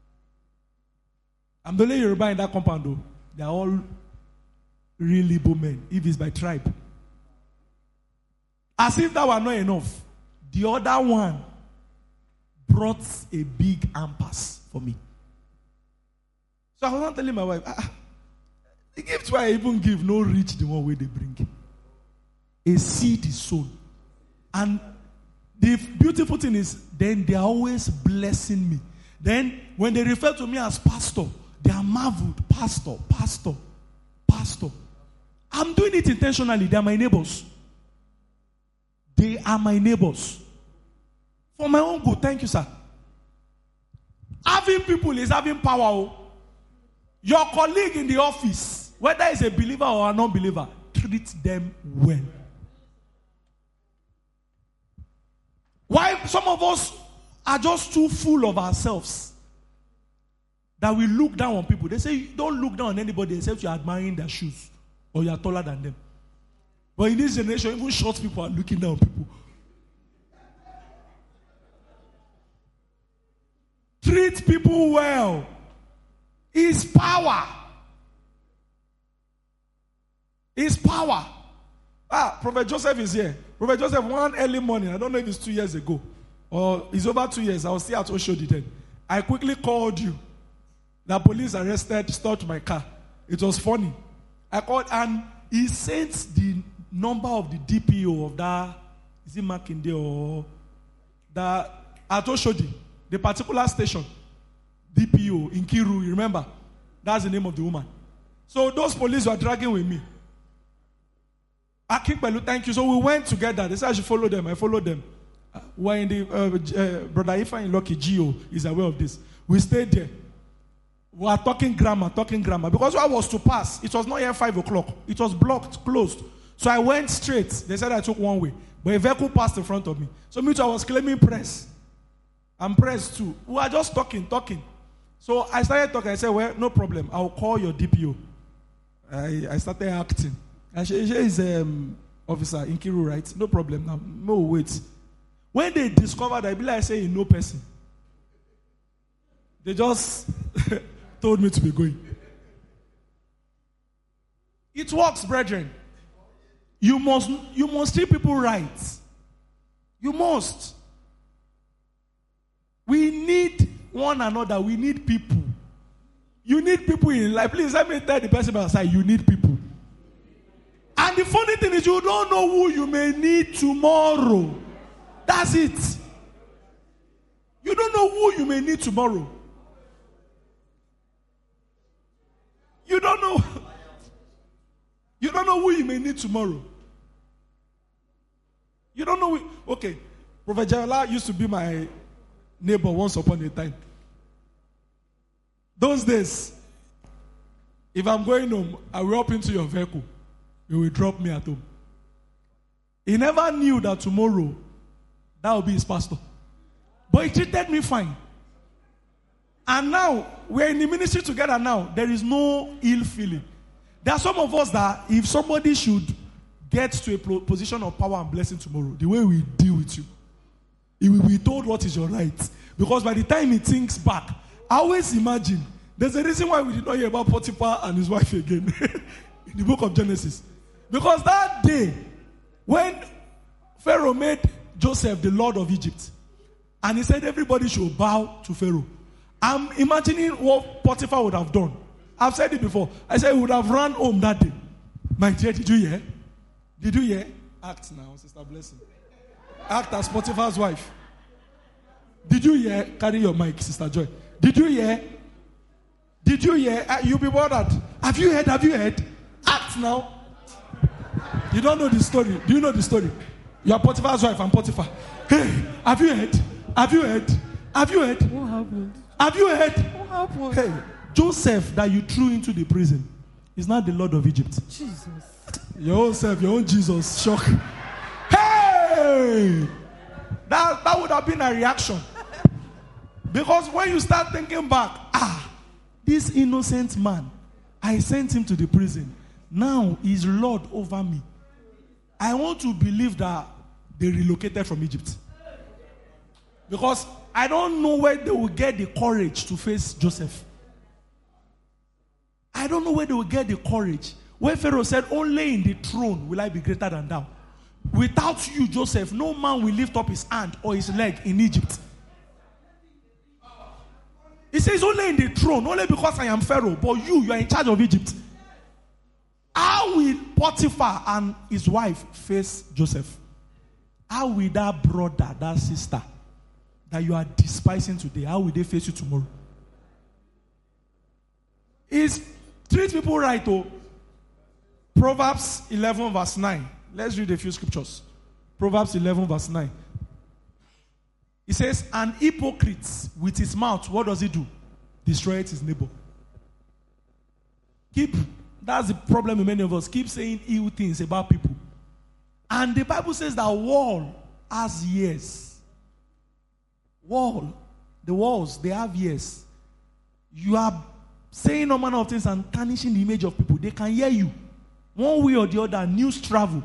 I'm the only Yoruba in that compound though. They are all real Igbo men, if it's by tribe. As if that were not enough, the other one brought a big ampas for me. So I was not telling my wife, ah, the gift where I even give no reach the one way they bring. A seed is sown. And the beautiful thing is, then they are always blessing me. Then when they refer to me as pastor, they are marveled. Pastor, pastor, pastor. I'm doing it intentionally. They are my neighbors. They are my neighbors. For my own good. Thank you, sir. Having people is having power. Your colleague in the office, whether he's a believer or a non-believer, treat them well. Why some of us are just too full of ourselves that we look down on people. They say, don't look down on anybody except you're admiring their shoes or you're taller than them. But in this generation, even short people are looking down on people. Treat people well. It's power. It's power. Ah, Prophet Joseph is here. Prophet Joseph, one early morning, I don't know if it's two years ago, or it's over two years, I was still at Oshodi then. I quickly called you. The police arrested, stopped my car. It was funny. I called, and he sent the number of the D P O of that, is it Makinde or that, at Oshodi, the particular station, D P O in Kiru, you remember? That's the name of the woman. So those police were dragging with me. Akinpelu, thank you. So we went together. They said I should follow them. I followed them. Uh, we're in the, uh, uh, Brother Ifa in Lucky Gio is aware of this. We stayed there. We are talking grammar, talking grammar. Because I was to pass, it was not yet five o'clock. It was blocked, closed. So I went straight. They said I took one way. But a vehicle passed in front of me. So me too, I was claiming press. I'm pressed too. We are just talking, talking. So I started talking. I said, well, no problem. I'll call your D P O. I, I started acting. And she, she is um, officer in Kiru, right? No problem. Now, no, wait. When they discovered that, I be like say, no person. They just told me to be going. It works, brethren. You must, you must treat people right. You must. We need one another. We need people. You need people in life. Please let me tell the person by your side, you need people. And the funny thing is, you don't know who you may need tomorrow. That's it. You don't know who you may need tomorrow. You don't know. You don't know who you may need tomorrow. You don't know. Who, okay. Prophet Jayola used to be my neighbor once upon a time. Those days, if I'm going home, I will hop into your vehicle. You will drop me at home. He never knew that tomorrow, that will be his pastor. But he treated me fine. And now, we're in the ministry together now. There is no ill feeling. There are some of us that if somebody should get to a position of power and blessing tomorrow, the way we deal with you, he will be told what is your right. Because by the time he thinks back, I always imagine, there's a reason why we did not hear about Potiphar and his wife again in the book of Genesis. Because that day, when Pharaoh made Joseph the Lord of Egypt, and he said everybody should bow to Pharaoh, I'm imagining what Potiphar would have done. I've said it before. I said he would have run home that day. My dear, did you hear? Did you hear? Act now, Sister Blessing. Act as Potiphar's wife. Did you hear? Carry your mic, Sister Joy. Did you hear? Did you hear? Uh, you'll be bothered. Have you heard? Have you heard? Act now. You don't know the story. Do you know the story? You are Potiphar's wife and Potiphar. Hey, have you heard? Have you heard? Have you heard? What happened? Have you heard? What happened? Hey, Joseph that you threw into the prison is not the Lord of Egypt. Jesus. Your own self, your own Jesus. Shock. Hey! That, that would have been a reaction. Because when you start thinking back, ah, this innocent man, I sent him to the prison. Now he's Lord over me. I want to believe that they relocated from Egypt. Because I don't know where they will get the courage to face Joseph. I don't know where they will get the courage. When Pharaoh said, only in the throne will I be greater than thou. Without you, Joseph, no man will lift up his hand or his leg in Egypt. He says, only in the throne, only because I am Pharaoh, but you, you are in charge of Egypt. How will Potiphar and his wife face Joseph? how will that brother, that sister that you are despising today, how will they face you tomorrow? Is treat people right, oh. Proverbs eleven verse nine. Let's read a few scriptures. Proverbs eleven verse nine. It says, an hypocrite with his mouth, what does he do? Destroys his neighbor. Keep, that's the problem with many of us. Keep saying ill things about people. And the Bible says that wall has ears. Wall, the walls, they have ears. You are saying no manner of things and tarnishing the image of people. They can hear you. One way or the other, news travel.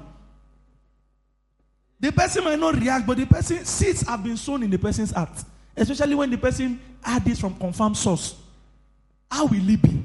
The person might not react, but the person, seeds have been sown in the person's heart. Especially when the person had this from confirmed source. How will he be?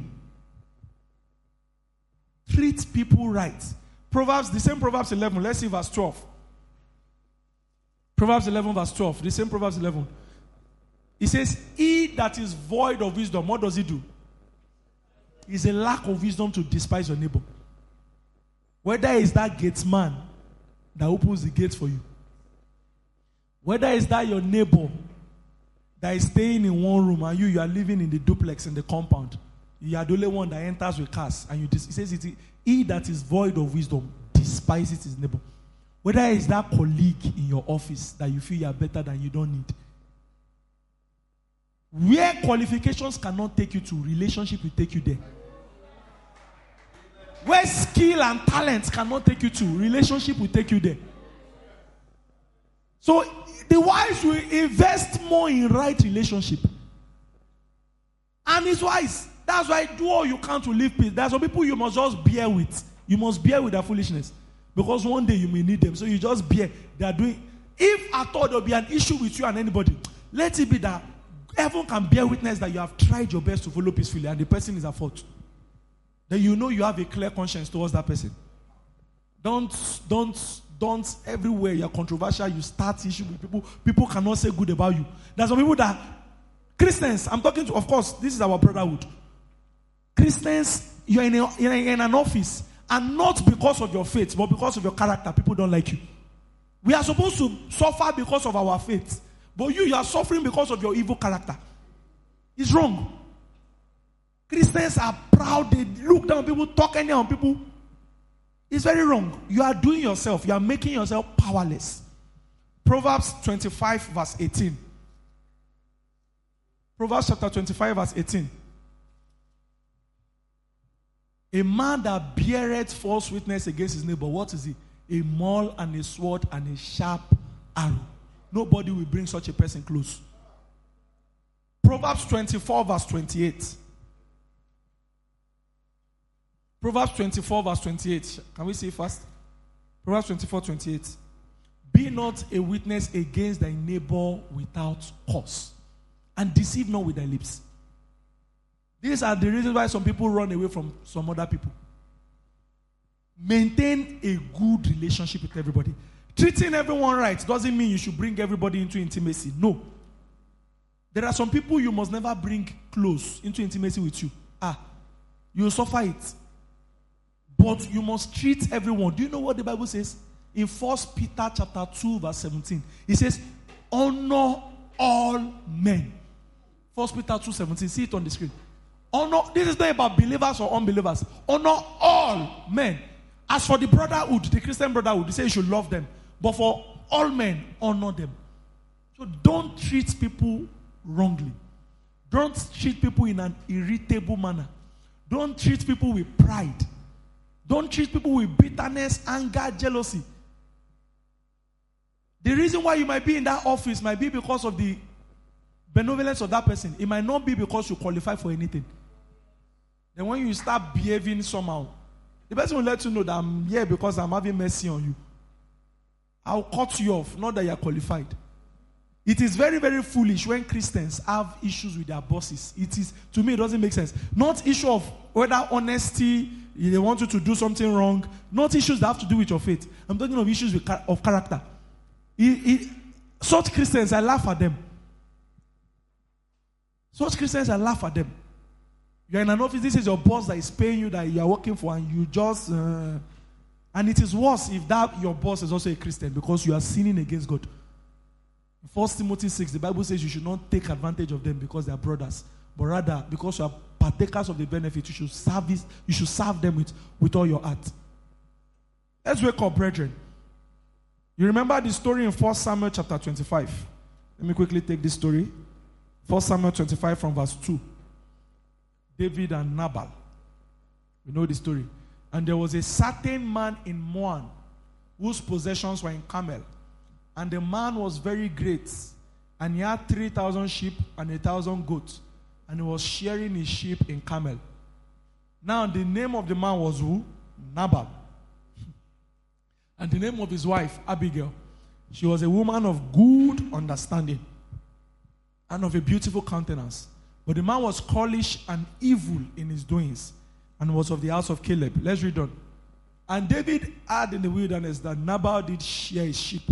Treat people right. Proverbs, the same Proverbs eleven, let's see verse twelve. Proverbs eleven verse twelve, the same Proverbs eleven. It says, he that is void of wisdom, what does he do? It's a lack of wisdom to despise your neighbor. Whether it's that gatesman that opens the gates for you. Whether it's that your neighbor that is staying in one room and you, you are living in the duplex in the compound. You are the only one that enters with cars. And you dis- it says, it, he that is void of wisdom despises his neighbor. Whether it's that colleague in your office that you feel you are better than you don't need. Where qualifications cannot take you to, relationship will take you there. Where skill and talent cannot take you to, relationship will take you there. So the wise will invest more in right relationship. And it's wise. That's why do all you can to live peace. There are some people you must just bear with. You must bear with their foolishness. Because one day you may need them. So you just bear. They are doing. If at all there will be an issue with you and anybody, let it be that heaven can bear witness that you have tried your best to follow peacefully and the person is at fault. Then you know you have a clear conscience towards that person. Don't, don't, don't, everywhere you're controversial, you start issue with people. People cannot say good about you. There's some people that, Christians, I'm talking to, of course, this is our brotherhood. Christians, you're in, a, you're in an office, and not because of your faith, but because of your character, people don't like you. We are supposed to suffer because of our faith. But you, you are suffering because of your evil character. It's wrong. Christians are proud. They look down on people, talk anyhow on people. It's very wrong. You are doing yourself. You are making yourself powerless. Proverbs twenty-five verse eighteen. Proverbs chapter twenty-five verse eighteen. A man that beareth false witness against his neighbor, what is he? A maul and a sword and a sharp arrow. Nobody will bring such a person close. Proverbs twenty-four verse twenty-eight. Proverbs twenty-four verse twenty-eight. Can we see it first? Proverbs twenty-four twenty-eight. Be not a witness against thy neighbor without cause, and deceive not with thy lips. These are the reasons why some people run away from some other people. Maintain a good relationship with everybody. Treating everyone right doesn't mean you should bring everybody into intimacy. No. There are some people you must never bring close into intimacy with you. Ah, you will suffer it. But you must treat everyone. Do you know what the Bible says? In First Peter chapter two verse seventeen. It says, honor all men. First Peter two seventeen. See it on the screen. Honor. This is not about believers or unbelievers. Honor all men. As for the brotherhood, the Christian brotherhood, they say you should love them. But for all men, honor them. So don't treat people wrongly. Don't treat people in an irritable manner. Don't treat people with pride. Don't treat people with bitterness, anger, jealousy. The reason why you might be in that office might be because of the benevolence of that person. It might not be because you qualify for anything. Then when you start behaving somehow, the person will let you know that I'm here because I'm having mercy on you. I'll cut you off, not that you're qualified. It is very, very foolish when Christians have issues with their bosses. It is, to me, it doesn't make sense. Not issue of whether honesty, they want you to do something wrong. Not issues that have to do with your faith. I'm talking of issues with, of character. It, it, such Christians, I laugh at them. Such Christians, I laugh at them. You're in an office, this is your boss that is paying you, that you are working for, and you just, uh, And it is worse if that your boss is also a Christian, because you are sinning against God. In First Timothy six, the Bible says you should not take advantage of them because they are brothers, but rather because you are partakers of the benefit, you should service, you should serve them with, with all your heart. Let's wake up, brethren. You remember the story in First Samuel chapter twenty-five. Let me quickly take this story. First Samuel twenty-five from verse two. David and Nabal. We know the story. And there was a certain man in Moab whose possessions were in Carmel. And the man was very great. And he had three thousand sheep and a thousand goats. And he was shearing his sheep in Carmel. Now the name of the man was who? Nabal. And the name of his wife, Abigail. She was a woman of good understanding and of a beautiful countenance. But the man was churlish and evil in his doings, and was of the house of Caleb. Let's read on. And David heard in the wilderness that Nabal did shear his sheep.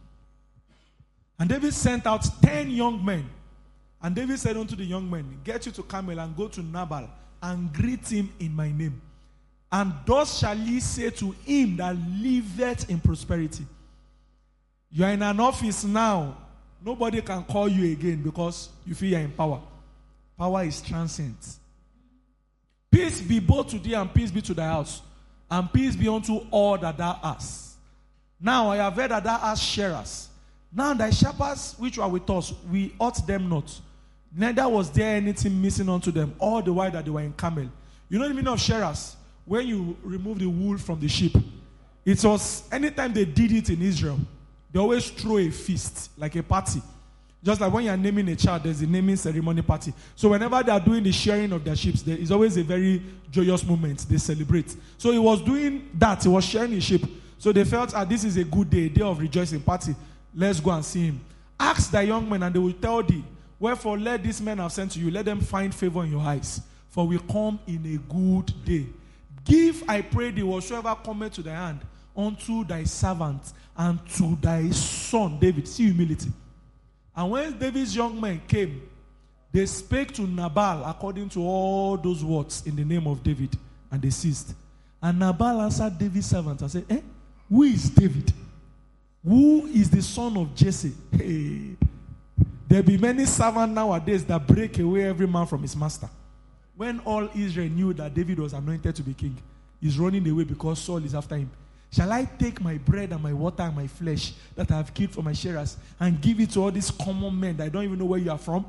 And David sent out ten young men. And David said unto the young men, get you to Carmel and go to Nabal and greet him in my name. And thus shall ye say to him that liveth in prosperity. You are in an office now. Nobody can call you again because you feel you are in power. Power is transient. Peace be both to thee and peace be to thy house. And peace be unto all that thou hast. Now I have heard that thou hast sharers. Now thy shepherds which were with us, we ought them not. Neither was there anything missing unto them, all the while that they were in Carmel. You know the meaning of sharers? When you remove the wool from the sheep. It was, anytime they did it in Israel, they always throw a feast, like a party. Just like when you are naming a child, there's a naming ceremony party. So whenever they are doing the sharing of their sheep, there is always a very joyous moment. They celebrate. So he was doing that. He was sharing his sheep. So they felt, ah, this is a good day, a day of rejoicing, party. Let's go and see him. Ask thy young men, and they will tell thee, wherefore let these men have sent to you. Let them find favor in your eyes. For we come in a good day. Give, I pray thee, whatsoever cometh to thy hand, unto thy servant, and to thy son David. See humility. And when David's young men came, they spake to Nabal according to all those words in the name of David, and they ceased. And Nabal answered David's servant and said, eh, who is David? Who is the son of Jesse? Hey, there be many servants nowadays that break away every man from his master. When all Israel knew that David was anointed to be king, he's running away because Saul is after him. Shall I take my bread and my water and my flesh that I have killed for my sharers and give it to all these common men that I don't even know where you are from?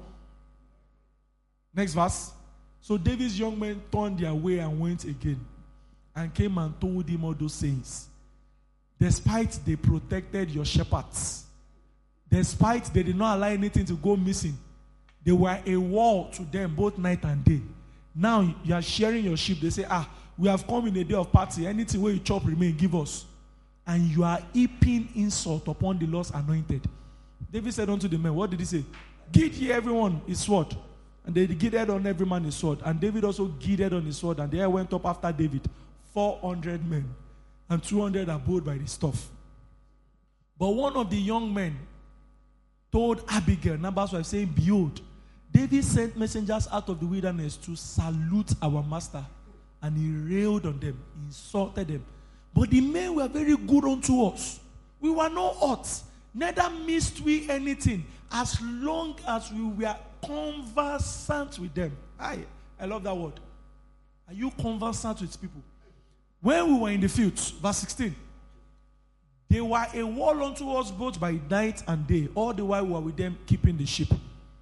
Next verse. So David's young men turned their way and went again and came and told him all those sayings. Despite they protected your shepherds, despite they did not allow anything to go missing, they were a wall to them both night and day. Now you are sharing your sheep. They say, ah, we have come in a day of party. Anything where you chop remain, give us. And you are heaping insult upon the Lord's anointed. David said unto the men, what did he say? Give ye everyone his sword. And they girded on every man his sword. And David also girded on his sword. And they went up after David, four hundred men. And two hundred abode by the stuff. But one of the young men told Abigail, Nabal's wife, saying, behold, David sent messengers out of the wilderness to salute our master. And he railed on them, he insulted them. But the men were very good unto us. We were not hurt, neither missed we anything, as long as we were conversant with them. I, I love that word. Are you conversant with people? When we were in the fields, verse sixteen, they were a wall unto us both by night and day, all the while we were with them keeping the sheep.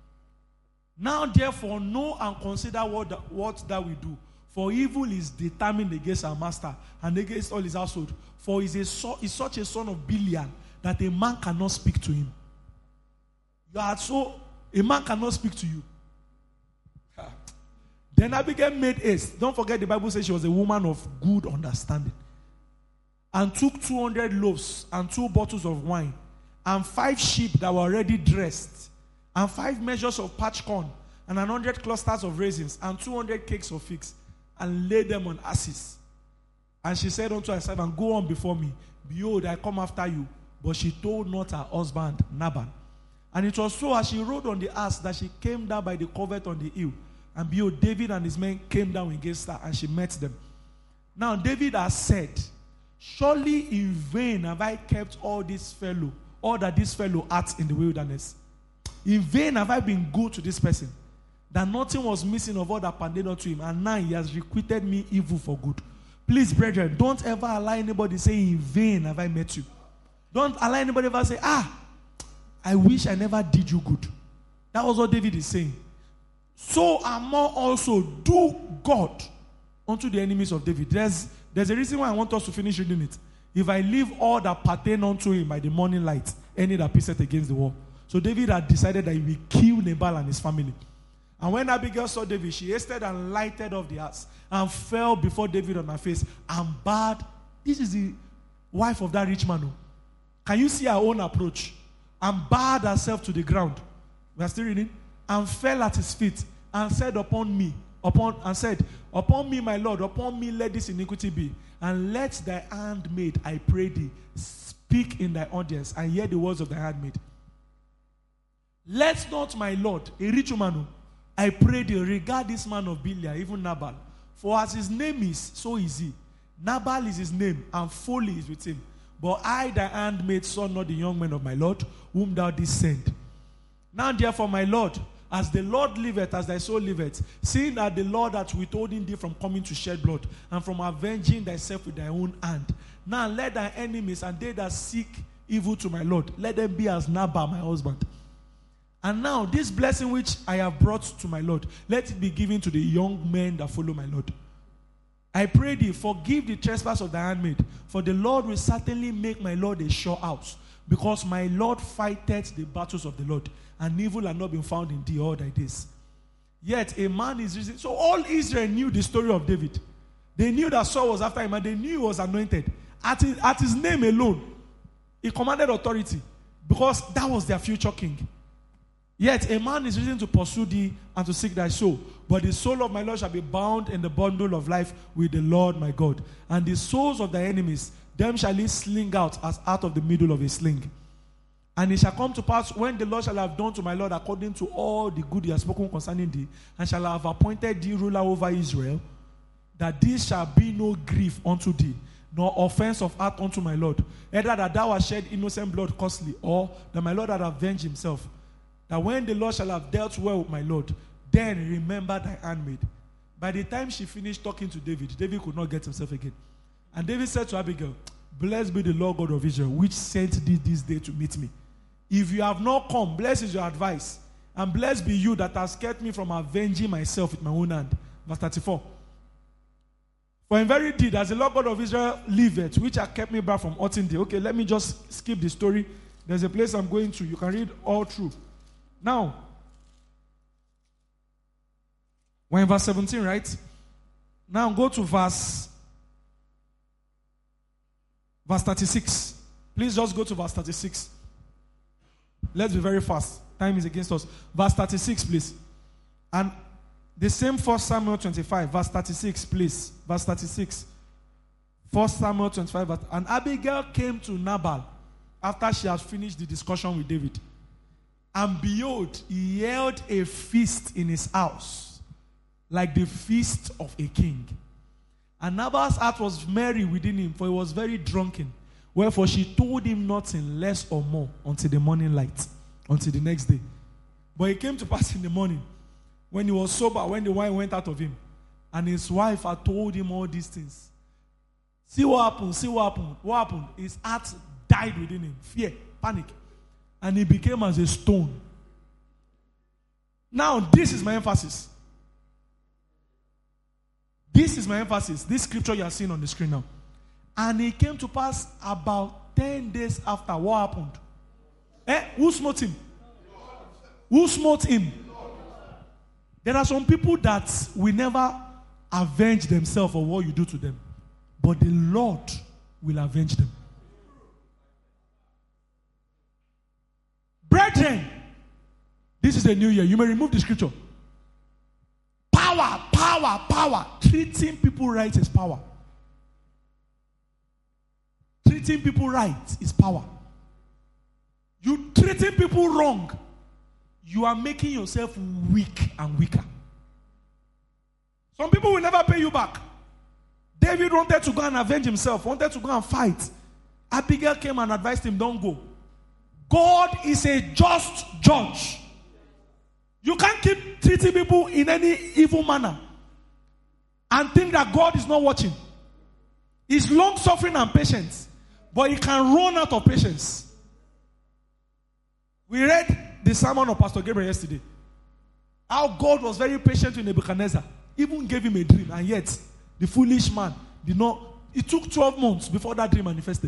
Now therefore know and consider what, the, what that we do. For evil is determined against our master and against all his household. For he is, so, is such a son of Belial that a man cannot speak to him. You are so, a man cannot speak to you. Then Abigail made haste. Don't forget the Bible says she was a woman of good understanding. And took two hundred loaves and two bottles of wine and five sheep that were already dressed and five measures of parched corn and an hundred clusters of raisins and two hundred cakes of figs, and laid them on asses. And she said unto her servant, go on before me. Behold, I come after you. But she told not her husband Nabal. And it was so as she rode on the ass that she came down by the covert on the hill. And behold, David and his men came down against her, and she met them. Now David has said, surely in vain have I kept all this fellow, all that this fellow acts in the wilderness. In vain have I been good to this person, that nothing was missing of all that pertained unto him, and now he has requited me evil for good. Please, brethren, don't ever allow anybody say, in vain have I met you. Don't allow anybody ever say, ah, I wish I never did you good. That was what David is saying. So and more also do God unto the enemies of David. There's, there's a reason why I want us to finish reading it. If I leave all that pertain unto him by the morning light, any that pisseth against the wall. So David had decided that he will kill Nabal and his family. And when Abigail saw David, she hasted and lighted off the ass and fell before David on her face and bowed. This is the wife of that rich man. Who, can you see her own approach? And bowed herself to the ground. We are still reading. And fell at his feet and said upon me, upon and said, upon me, my Lord, upon me let this iniquity be. And let thy handmaid, I pray thee, speak in thy audience and hear the words of thy handmaid. Let not my Lord, a rich woman, I pray thee, regard this man of Belial, even Nabal. For as his name is, so is he. Nabal is his name, and folly is with him. But I, thy handmaid, saw not the young men of my Lord, whom thou didst send. Now therefore, my Lord, as the Lord liveth, as thy soul liveth, seeing that the Lord hath withholden thee from coming to shed blood, and from avenging thyself with thy own hand. Now let thy enemies, and they that seek evil to my Lord, let them be as Nabal, my husband. And now this blessing which I have brought to my Lord, let it be given to the young men that follow my Lord. I pray thee, forgive the trespass of thy handmaid, for the Lord will certainly make my Lord a sure house, because my Lord fighteth the battles of the Lord, and evil hath not been found in thee all thy days. Yet a man is risen. So all Israel knew the story of David. They knew that Saul was after him, and they knew he was anointed. At his, at his name alone, he commanded authority, because that was their future king. Yet a man is risen to pursue thee and to seek thy soul. But the soul of my Lord shall be bound in the bundle of life with the Lord my God. And the souls of thy enemies, them shall he sling out as out of the middle of a sling. And it shall come to pass, when the Lord shall have done to my Lord according to all the good he has spoken concerning thee, and shall have appointed thee ruler over Israel, that this shall be no grief unto thee, nor offense of heart unto my Lord, either that thou hast shed innocent blood costly, or that my Lord hath avenged himself. That when the Lord shall have dealt well with my Lord, then remember thy handmaid. By the time she finished talking to David, David could not get himself again. And David said to Abigail, blessed be the Lord God of Israel, which sent thee this day to meet me. If you have not come, blessed is your advice. And blessed be you that has kept me from avenging myself with my own hand. Verse thirty-four. For in very deed, as the Lord God of Israel liveth, which hath kept me back from hurting thee. Okay, let me just skip the story. There's a place I'm going to. You can read all through. Now, we're in verse seventeen, right? Now go to verse, verse thirty-six. Please just go to verse thirty-six. Let's be very fast. Time is against us. Verse thirty-six, please. And the same First Samuel twenty-five, verse thirty-six, please. Verse thirty-six. First Samuel twenty-five, verse. And Abigail came to Nabal after she had finished the discussion with David. And behold, he held a feast in his house, like the feast of a king. And Nabal's heart was merry within him, for he was very drunken. Wherefore she told him nothing less or more until the morning light, until the next day. But it came to pass in the morning, when he was sober, when the wine went out of him, and his wife had told him all these things. See what happened, see what happened. What happened? His heart died within him. Fear, panic. And he became as a stone. Now, this is my emphasis. This is my emphasis. This scripture you are seeing on the screen now. And it came to pass about ten days after. What happened? Eh? Who smote him? Who smote him? There are some people that will never avenge themselves for what you do to them. But the Lord will avenge them. Brethren, this is a new year. You may remove the scripture. Power, power, power. Treating people right is power. Treating people right is power. You treating people wrong, you are making yourself weak and weaker. Some people will never pay you back. David wanted to go and avenge himself, wanted to go and fight. Abigail came and advised him, don't go. God is a just judge. You can't keep treating people in any evil manner and think that God is not watching. He's long suffering and patient, but he can run out of patience. We read the sermon of Pastor Gabriel yesterday. How God was very patient with Nebuchadnezzar, even gave him a dream, and yet the foolish man did not. It took twelve months before that dream manifested.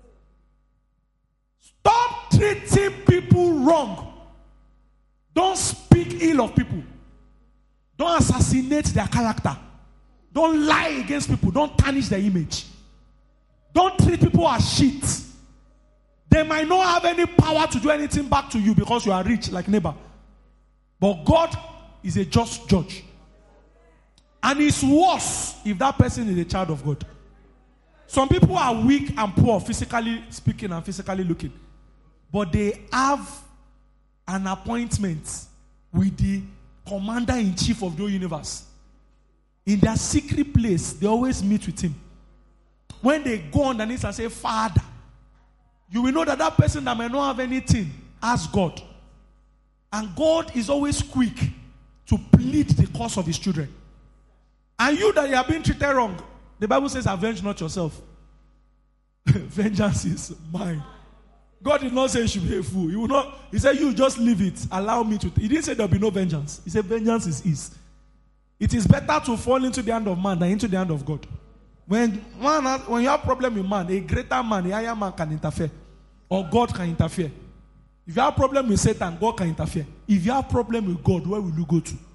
Stop treating people wrong. Don't speak ill of people. Don't assassinate their character. Don't lie against people. Don't tarnish their image. Don't treat people as shit. They might not have any power to do anything back to you because you are rich like neighbor. But God is a just judge. And it's worse if that person is a child of God. Some people are weak and poor, physically speaking and physically looking. But they have an appointment with the commander-in-chief of the universe. In their secret place, they always meet with him. When they go underneath and say, Father, you will know that that person that may not have anything has God. And God is always quick to plead the cause of his children. And you that you are being treated wrong, the Bible says, avenge not yourself. Vengeance is mine. God did not say you should be a fool. He will not. He said, you just leave it. Allow me to. He didn't say there will be no vengeance. He said, vengeance is his. It is better to fall into the hand of man than into the hand of God. When, one, when you have a problem with man, a greater man, a higher man can interfere. Or God can interfere. If you have a problem with Satan, God can interfere. If you have a problem with God, where will you go to?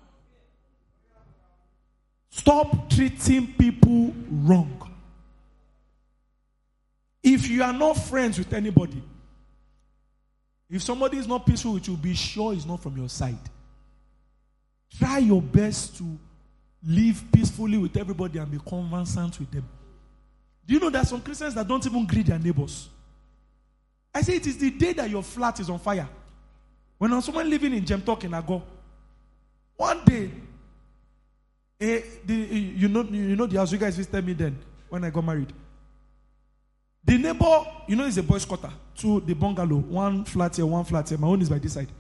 Stop treating people wrong. If you are not friends with anybody, if somebody is not peaceful with you, be sure it's not from your side. Try your best to live peacefully with everybody and be conversant with them. Do you know there are some Christians that don't even greet their neighbors? I say it is the day that your flat is on fire. When I was someone living in Gemtalk in Ago, one day, eh, the, you know, you know the house you guys visited me then when I got married. The neighbor, you know, is a boys' quarter to the bungalow. One flat here, one flat here. My own is by this side.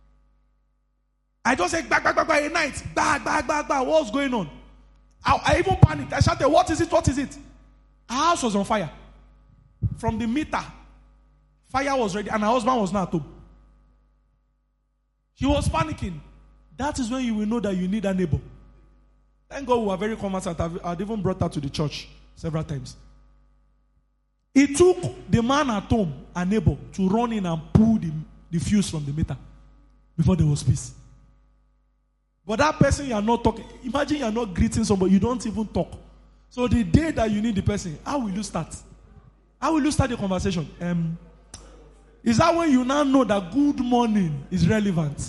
I just said, back, back, back, back, at night. Back, back, back, back. What's going on? I, I even panicked. I shouted, what is it? What is it? Our house was on fire. From the meter, fire was ready, and her husband was not at home. He was panicking. That is when you will know that you need a neighbor. Thank God we were very conversant. I've, I've even brought her to the church several times. It took the man at home, a neighbor, to run in and pull the, the fuse from the meter before there was peace. But that person you are not talking, imagine you are not greeting somebody, you don't even talk. So the day that you need the person, how will you start? How will you start the conversation? Um, is that when you now know that good morning is relevant?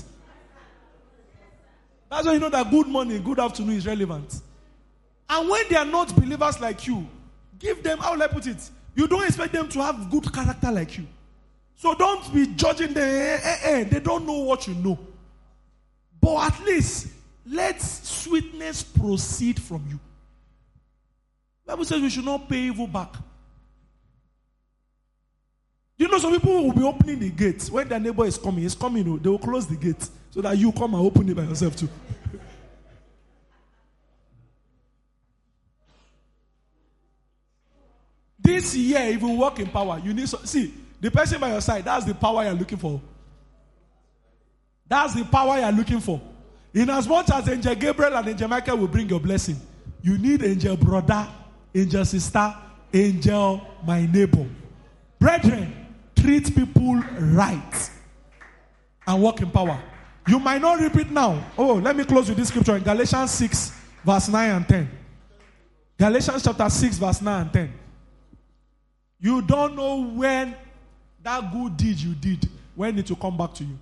That's when you know that good morning, good afternoon is relevant. And when they are not believers like you, give them, how will I put it? You don't expect them to have good character like you. So don't be judging them. Eh, eh, eh. They don't know what you know. But at least, let sweetness proceed from you. The Bible says we should not pay evil back. You know, some people will be opening the gate. When their neighbor is coming, he's coming, they will close the gate so that you come and open it by yourself too. This year, if you walk in power, you need... So, see, the person by your side, that's the power you're looking for. That's the power you're looking for. In as much as Angel Gabriel and Angel Michael will bring your blessing, you need Angel brother, Angel sister, Angel my neighbor. Brethren, treat people right and walk in power. You might not repeat now. Oh, let me close with this scripture in Galatians six, verse nine and ten. Galatians chapter six, verse nine and ten. You don't know when that good deed you did, when it will come back to you.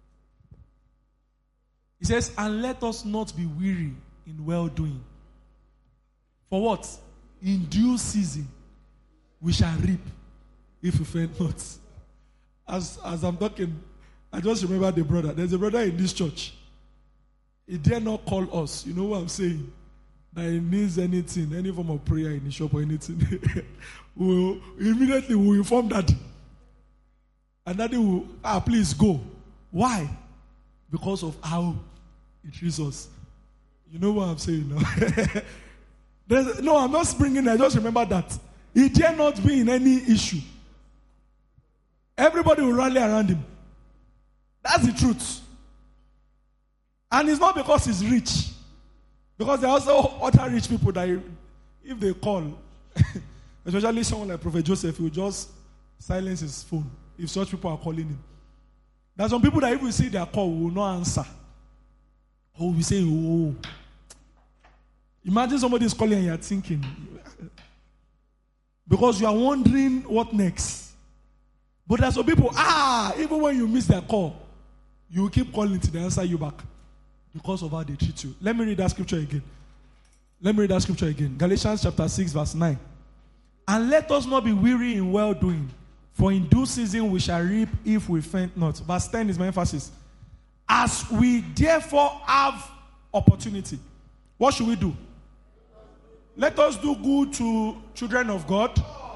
He says, and let us not be weary in well-doing. For what? In due season, we shall reap if we faint not. As, as I'm talking, I just remember the brother. There's a brother in this church. He dare not call us. You know what I'm saying? that he needs anything, any form of prayer in the shop or anything, we'll immediately we'll inform Daddy. And Daddy will, ah, please go. Why? Because of how it treats us. You know what I'm saying now? There's, no, I'm not bringing it. I just remember that. He dare not be in any issue. Everybody will rally around him. That's the truth. And it's not because he's rich. Because there are also other rich people that if they call, especially someone like Prophet Joseph, he will just silence his phone if such people are calling him. There are some people that if we see their call, we will not answer. Or we say, oh. Imagine somebody is calling and you're thinking. Because you are wondering what next. But there are some people, ah, even when you miss their call, you will keep calling till they answer you back. Because of how they treat you. Let me read that scripture again. Let me read that scripture again. Galatians chapter six, verse nine. And let us not be weary in well-doing, for in due season we shall reap if we faint not. Verse ten is my emphasis. As we therefore have opportunity, what should we do? Let us do good to children of God.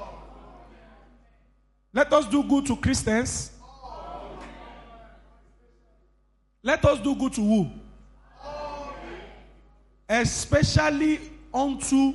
Let us do good to Christians. Let us do good to who? Especially unto.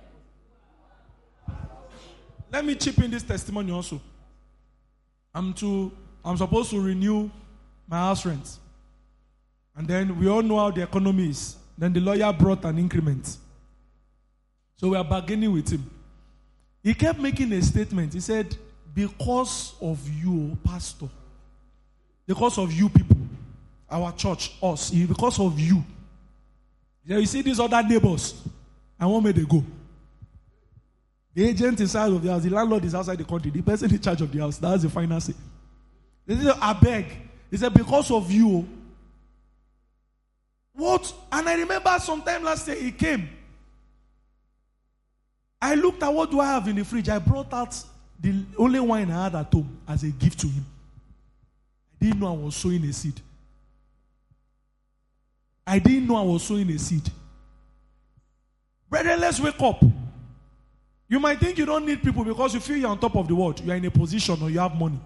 Let me chip in this testimony also. I'm to I'm supposed to renew my house rent. And then we all know how the economy is. Then the lawyer brought an increment. So we are bargaining with him. He kept making a statement. He said, because of you, pastor, because of you people, our church, us, because of you, you see these other neighbors, and where may they go? The agent inside of the house, the landlord is outside the country, the person in charge of the house, that's the final say. They said, I beg. He said, because of you. What? And I remember sometime last year he came. I looked at what do I have in the fridge. I brought out the only wine I had at home as a gift to him. I didn't know I was sowing a seed. I didn't know I was sowing a seed. Brethren, let's wake up. You might think you don't need people because you feel you're on top of the world. You are in a position or you have money.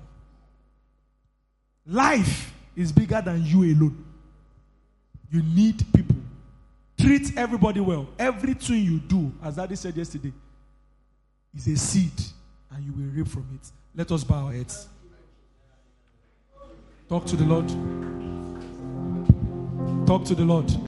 Life is bigger than you alone. You need people. Treat everybody well. Everything you do, as Daddy said yesterday, is a seed and you will reap from it. Let us bow our heads. Talk to the Lord. Talk to the Lord.